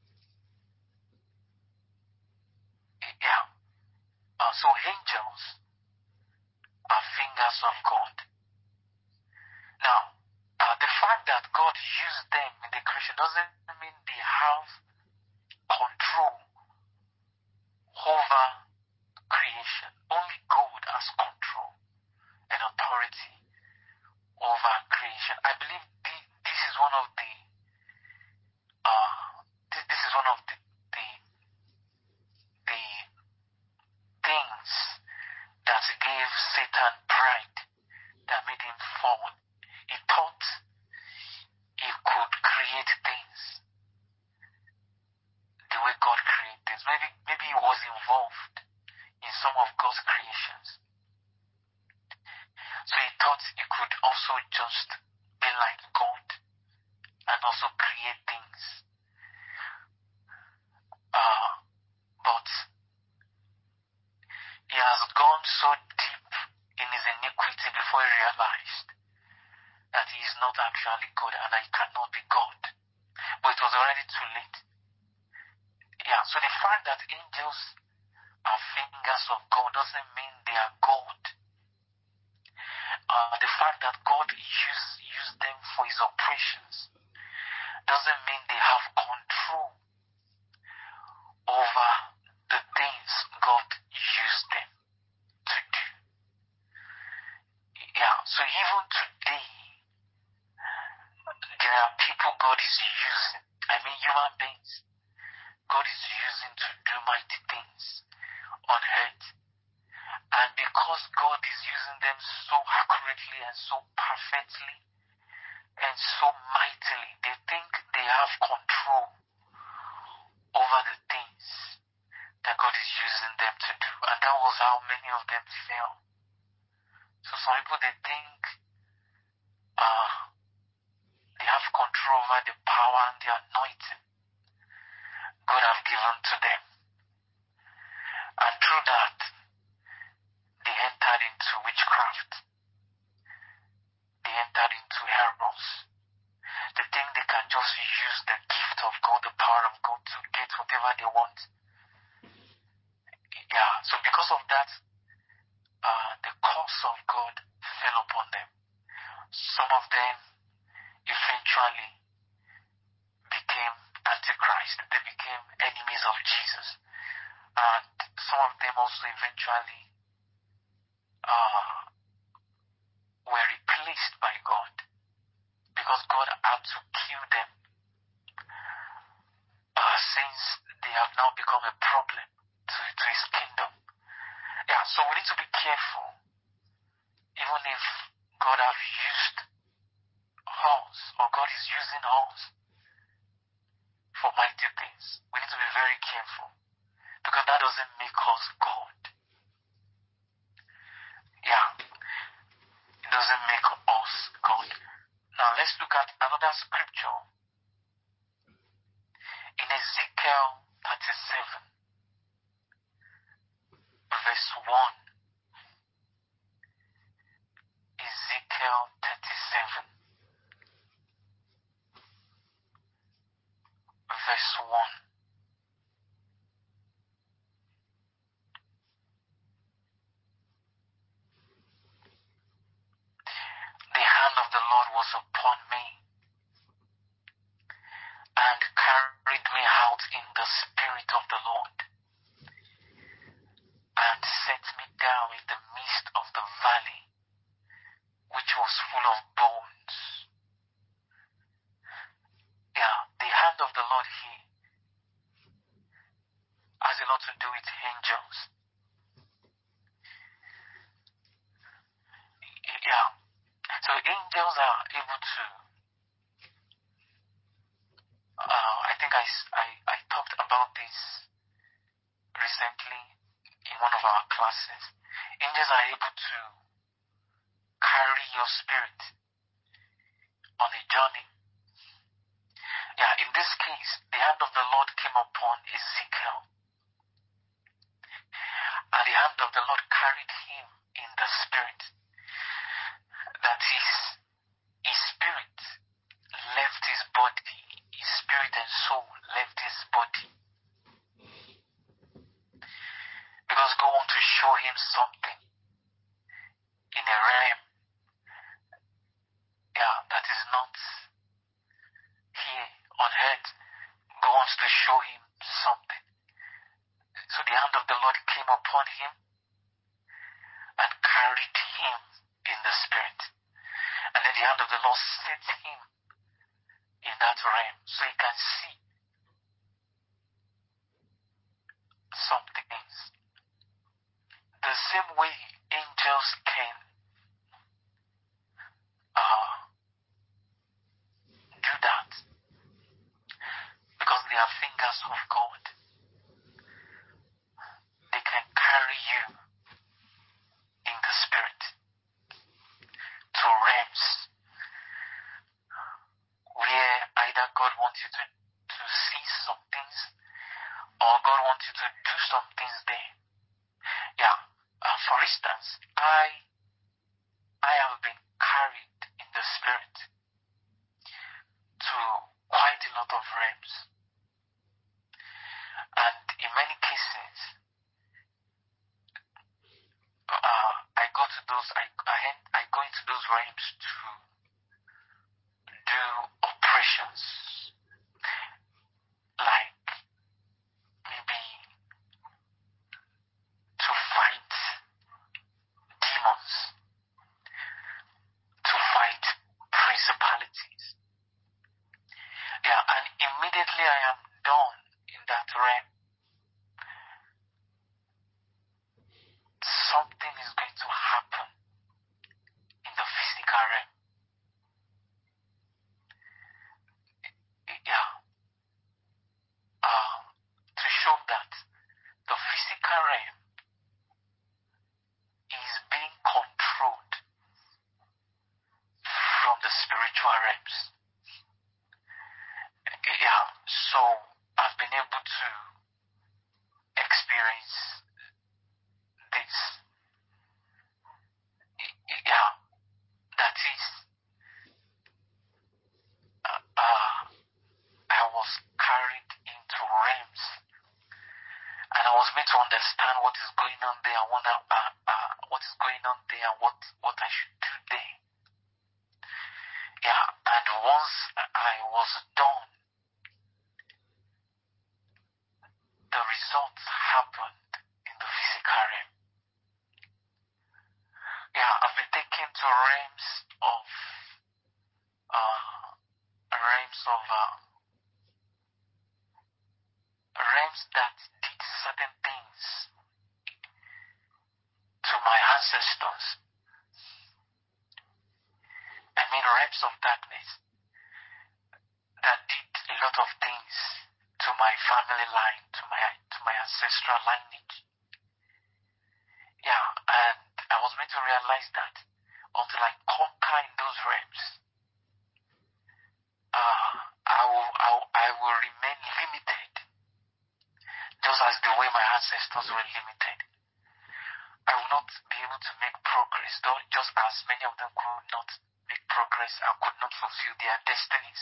Yeah. So angels are fingers of God. Now, the fact that God used them in the creation doesn't mean they have control over creation. Only God has control and authority over creation. I believe this is one of the things that gave Satan pride, that made him fall. He thought he could create things the way God created things. Maybe he was involved in some of God's creations. So he thought he could also just be like God and also create things. But he has gone so deep in his iniquity before he realized that he is not actually God and that he cannot be God. But it was already too late. Yeah, so the fact that angels are fingers of God doesn't mean they are God. The fact that God used them for his operations doesn't mean they have control over the things God used them to do. Yeah, so even today, there are people God is using, human beings, God is using to do mighty things on earth. And because God is using them so accurately and so perfectly and so mightily, they think they have control over the things that God is using them to do. And that was how many of them fell. So some people, they think they have control over the power and the anointing God have given to them. And through that, they entered into witchcraft. They entered into errors. They think they can just use the gift of God, the power of God, to get whatever they want. Yeah, so because of that, the curse of God fell upon them. Some of them eventually became Antichrist. They became enemies of Jesus. And some of them also eventually were replaced by God, because God had to kill them, since they have now become a problem to his kingdom. Yeah, so we need to be careful. Even if God have used us, or God is using us for mighty things, we need to be very careful, because that doesn't make us God. Yeah, it doesn't make us God. Now let's look at another scripture in Ezekiel 37, verse 1. Ezekiel 37, verse 1. The hand of the Lord was upon me, and carried me out in the spirit of the Lord, and set me down in the midst of the valley, which was full of bones. Yeah, the hand of the Lord here has a lot to do with angels. Yeah, so angels are able to, I think I talked about this recently in one of our classes. Angels are able to carry your spirit on a journey. Yeah, in this case, Lord came upon Ezekiel, and the hand of the Lord carried him in the spirit. That his spirit left his body, his spirit and soul left his body. Because God wants to show him something in a realm, that is not here on earth. God wants to show him something. So the hand of the Lord came upon him and carried him in the spirit. And then the hand of the Lord set him in that realm so he can see some things. The same way angels can do that, because they are fingers of God. They can carry you in the spirit to realms where either God wants you to see some things, or God wants you to do some things there. For instance, I have been carried in the spirit to quite a lot of realms, and in many cases, I go into those realms to do operations, like maybe to fight demons, to fight principalities. And immediately I am done in that realm, something is going to happen in the physical realm. To show that the physical realm is being controlled from the spiritual realms. So I've been able to experience this. That is, I was carried into realms, and I was made to understand what is going on there, and what is going on there, and what I should do there. And once I was done, the results happened in the physical realm. I've been taken to realms that did certain things to my ancestors. I mean, realms of darkness that did a lot of things to my family line, to my ancestral lineage. And I was made to realize that until I conquer in those realms, I will remain limited, just as the way my ancestors were limited. I will not be able to make progress, though just as many of them could not make progress and could not fulfill their destinies.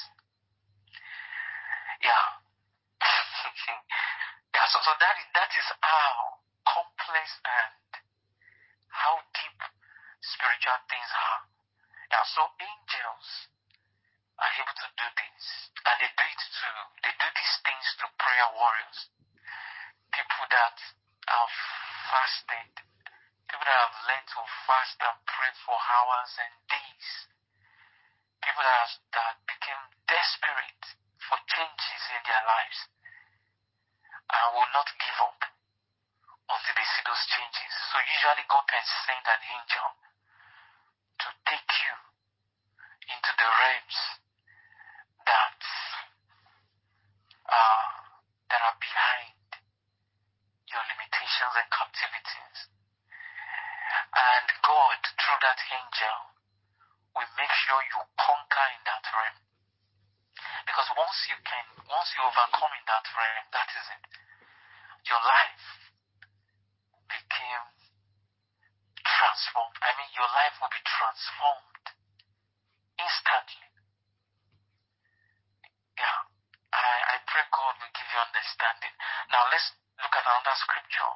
So that is how complex and how deep spiritual things are. So angels are able to do this, and they do these things to prayer warriors, people that have fasted, people that have learned to fast and pray for hours and days, people that became desperate for changes in their lives and will not give up until they see those changes. So usually God can send an angel to take you into the realms that are behind your limitations and captivities. And God, through that angel, will make sure you conquer in that realm. Because once you overcoming that realm. That is it. Your life became transformed. I mean, your life will be transformed instantly. Yeah. I pray God will give you understanding. Now let's look at another scripture,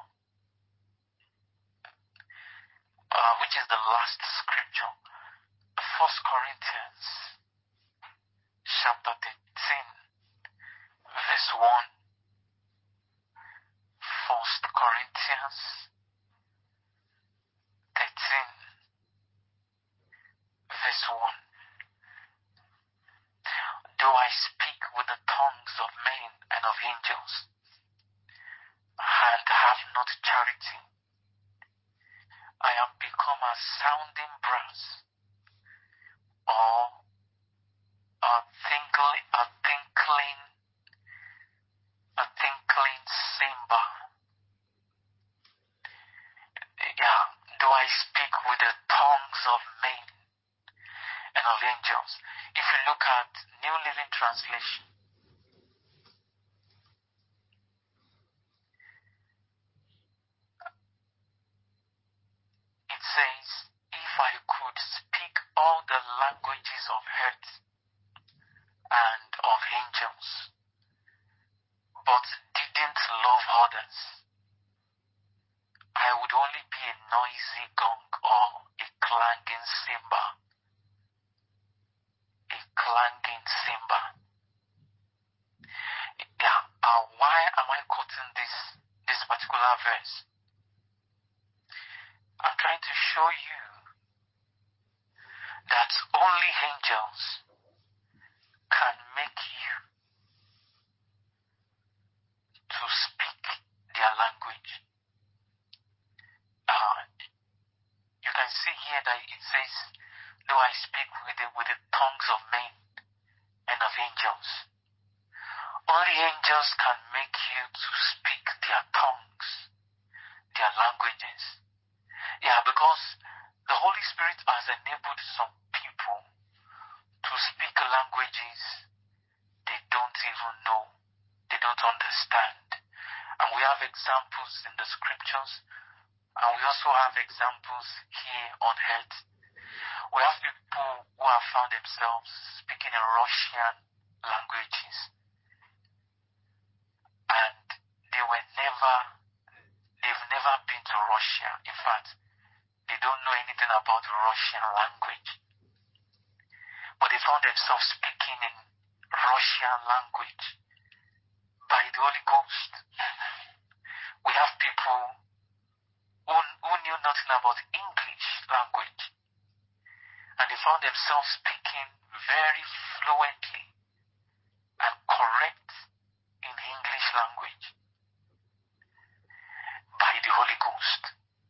which is the last scripture. 1 Corinthians chapter 13, verse 1. 1 Corinthians 13, verse 1. Though I speak with the tongues of men and of angels, and have not charity, I am become a sounding brass, or a tinkling cymbal. Yeah, though I speak with the tongues of men and of angels. If you look at New Living Translation, it says, if I could speak all the languages of earth and of angels, but didn't love others, I would only be a noisy gong or a clanging cymbal. A clanging cymbal. Yeah. Why am I quoting this particular verse? I'm trying to show you that only angels can make you to speak their language. You can see here that it says, though I speak with the tongues of men and of angels. Only angels can make you to speak their tongues, their languages. Yeah, because the Holy Spirit has enabled some people to speak languages they don't even know, they don't understand. And we have examples in the scriptures, and we also have examples here on earth. We have people who have found themselves speaking in Russian languages, and they've never been to Russia. In fact, they don't know anything about the Russian language. But they found themselves speaking in Russian language by the Holy Ghost. We have people who knew nothing about English language, and they found themselves speaking very fluently and correct in English language by the Holy Ghost.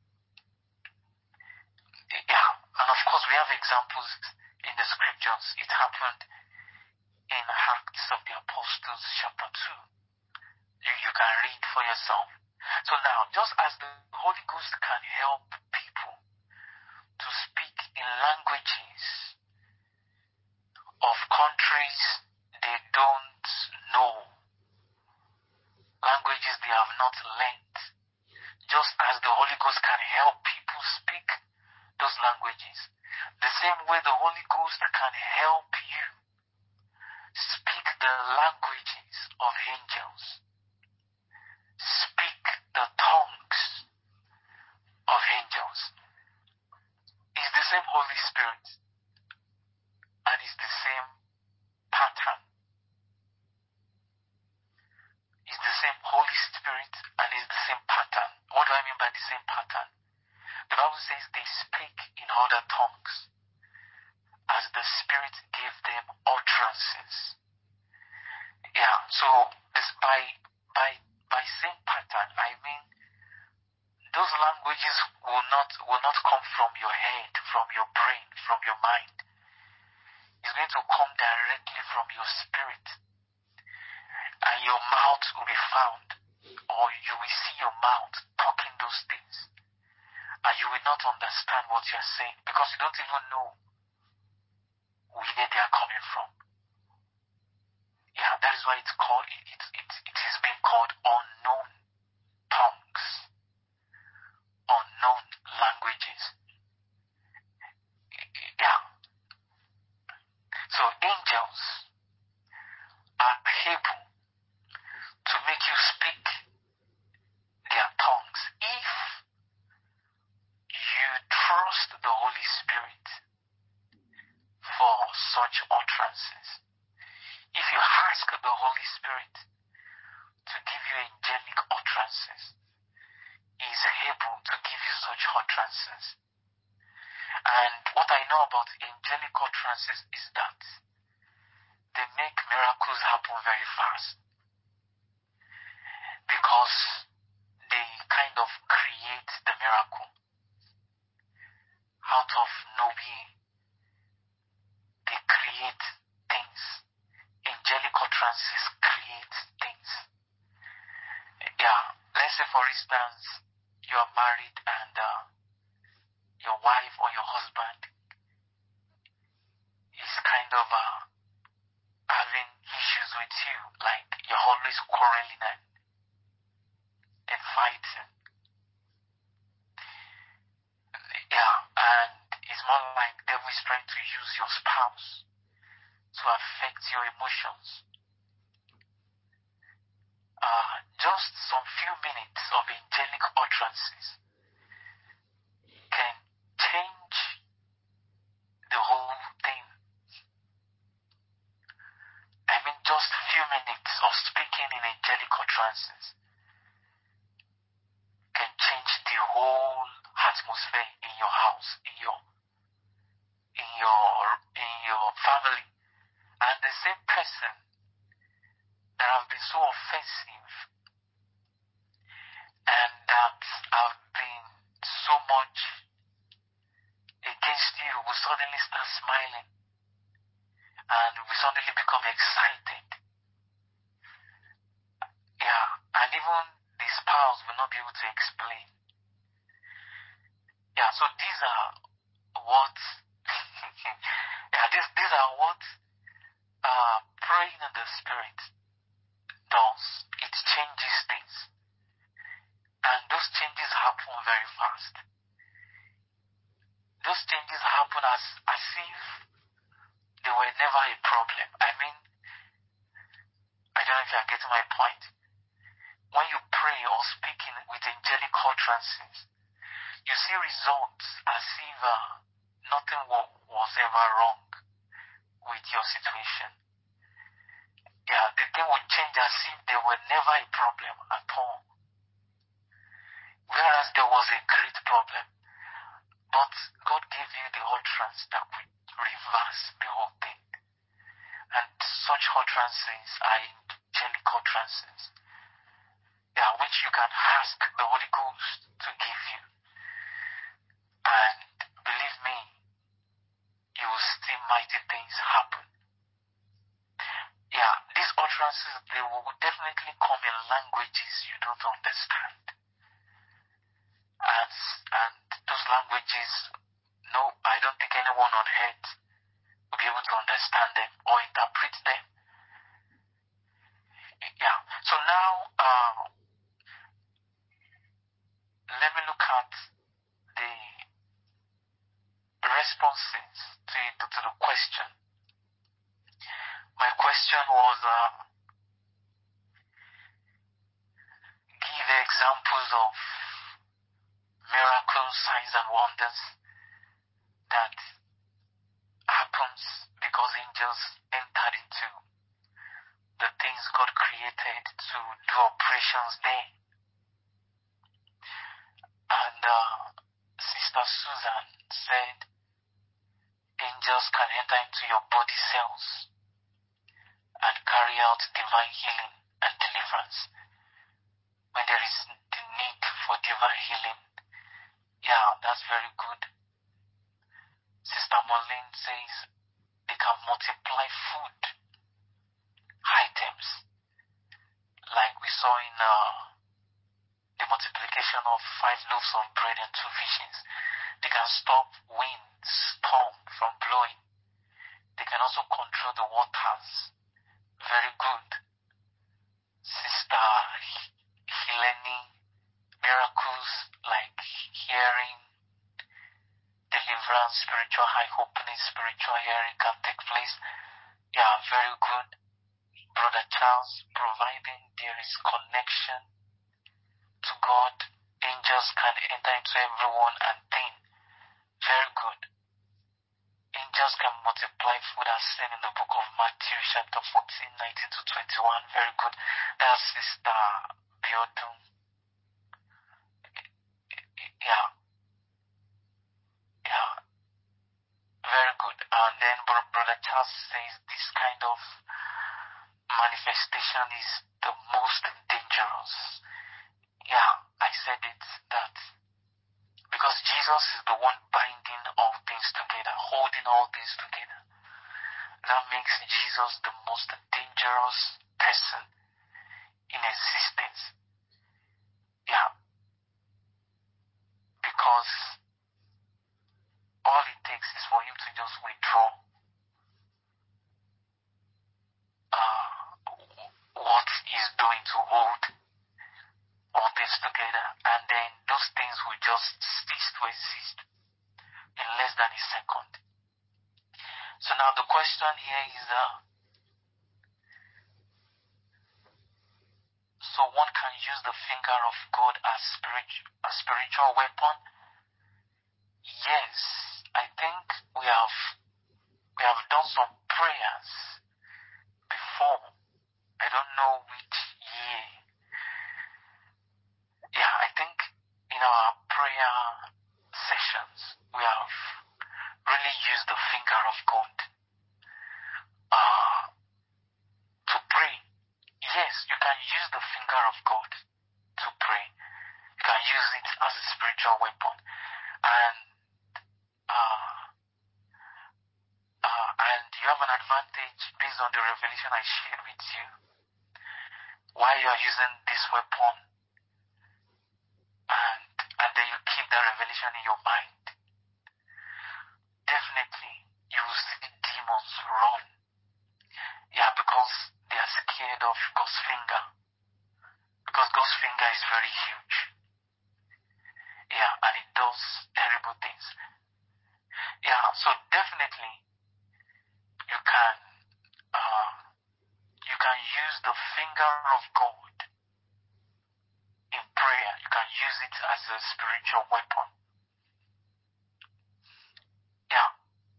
Yeah, and of course we have examples in the scriptures. It happened in Acts of the Apostles chapter 2. You can read for yourself. So now, just as the Holy Ghost can help people to speak in languages of countries they don't know, languages they have not learned, just as the Holy Ghost can help people speak those languages, the same way the Holy Ghost can help you speak the languages of angels, speak the tongues of angels. It's the same Holy Spirit, and it's the same pattern. It's the same Holy Spirit, and it's the same pattern. What do I mean by the same pattern? The Bible says they speak in other tongues as the Spirit gave them utterances. Yeah, so this by same pattern, I mean those languages will not come from your head, from your brain, from your mind. It's going to come directly from your spirit, and your mouth will be found, or you will see your mouth talking those things, and you will not understand what you're saying because you don't even know where they are coming from. Yeah, that is why it's are able to make you speak their tongues if you trust the Holy Spirit for such utterances. If you ask the Holy Spirit to give you angelic utterances, He is able to give you such utterances. And what I know about angelic utterances is that they make miracles happen very fast, because they kind of create the miracle out of nowhere. They create things. Angelic utterances create things. Yeah, let's say for instance, you are married and your wife or your husband is kind of having issues with you, like you're always quarreling and fighting. Yeah, and it's more like the devil is trying to use your spouse to affect your emotions. Just some few minutes of angelic utterances can change the whole thing. I mean, just a few minutes of speaking in angelic utterances can change the whole atmosphere in your house, in your family. And the same person that have been so offensive and that have been so much against you will suddenly start smiling and will suddenly become excited. Yeah, and even the spouse will not be able to explain. Yeah, so these are what these are what praying in the Spirit does. It changes things, and those changes happen very fast. Those changes happen as if they were never a problem. I mean, I don't know if you are getting my point. When you pray or speak with angelic utterances, you see results as if nothing was ever wrong with your situation. Yeah, the thing will change as if there were never a problem at all, whereas there was a great problem. But God gave you the utterance that will reverse the whole thing. And such utterances are angelic utterances, yeah, which you can ask the Holy Ghost to give you. And believe me, you will see mighty things happen. Yeah, these utterances, they will definitely come in languages you don't understand. And those languages, no, I don't think anyone on earth will be able to understand them or interpret them. Yeah, so now let me look at the responses to the question. My question was, give examples of miracles, signs and wonders that happens because angels entered into the things God created to do operations there. And Sister Susan said angels can enter into your body cells and carry out divine healing and deliverance when there is the need for divine healing. Yeah, that's very good. Sister Marlene says they can multiply food items, like we saw in the multiplication of 5 loaves of bread and 2 fishes. They can stop wind, storm from blowing. They can also control the waters. Very good. Sister Helene, miracles like hearing, deliverance, spiritual eye opening, spiritual hearing can take place. Yeah, Very good. Brother Charles providing there is connection to God. Angels can enter into everyone and think. Very good. Angels can multiply food as seen in the book of Matthew chapter 14, 19 to 21. Very good. That's Sister Biodun. Yeah. Very good. And then Brother Charles says this kind of manifestation is the most dangerous. Yeah, I said it that because Jesus is the one binding all things together, holding all things together. That makes Jesus the most dangerous person in existence. Yeah. Because all it takes is for him to just withdraw what he's doing to hold all things together, and then those things will just cease to exist in less than a second. So now the question here is, so one can use the finger of God as a spiritual weapon? Yes, I think we have done some prayers before. I don't know which year. Yeah, I think in our prayer sessions we have really used the finger of God to pray. Yes, you can use the finger of God to pray. You can use it as a spiritual weapon. And you have an advantage based on the revelation I shared with you. While you are using this weapon, and then you keep that revelation in your mind, definitely you will see demons run. Yeah, because they are scared of God's finger. Because God's finger is very huge. Yeah, and it does terrible things. Yeah, so definitely you can use the finger of God in prayer. You can use it as a spiritual weapon. Yeah.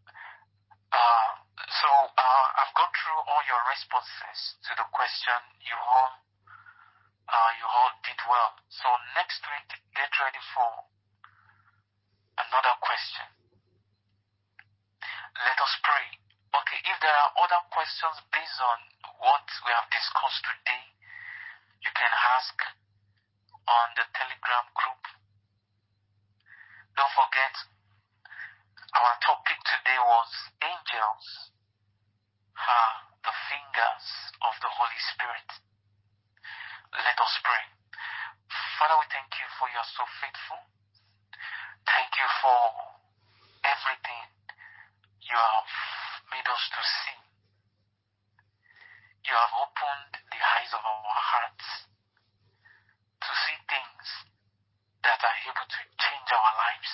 So I've gone through all your responses to the question. You all did well. So next week, get ready for another question. Let us pray. Okay, if there are other questions based on what we have discussed today, you can ask on the Telegram group. Don't forget, our topic today was angels are the fingers of the Holy Spirit. Let us pray. Father, we thank you for you are so faithful. Thank you for everything you have made us to see. You have opened the eyes of our hearts to see things that are able to change our lives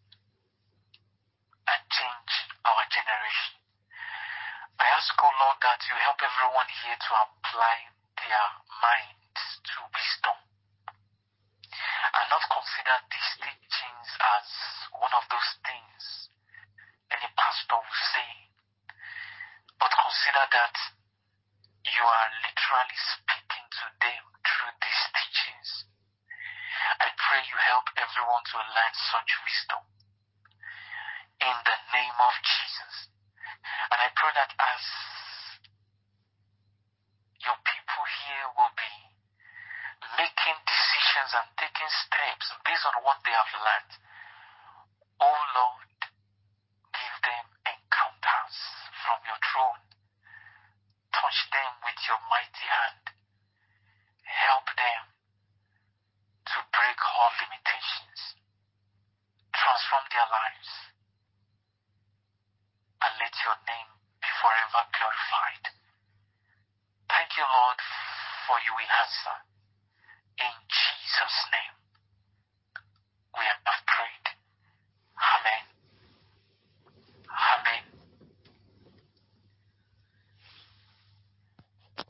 and change our generation. I ask, O Lord, that you help everyone here to apply their minds to wisdom and not consider these teachings as one of those things any pastor will say, but consider that you are literally speaking to them through these teachings. I pray you help everyone to learn such wisdom in the name of Jesus. And I pray that as your people here will be making decisions and taking steps based on what they have learned, oh Lord, give them encounters from your throne. Touch them with your mighty hand. Help them to break all limitations. Transform their lives. And let your name be forever glorified. Thank you, Lord, for you will answer.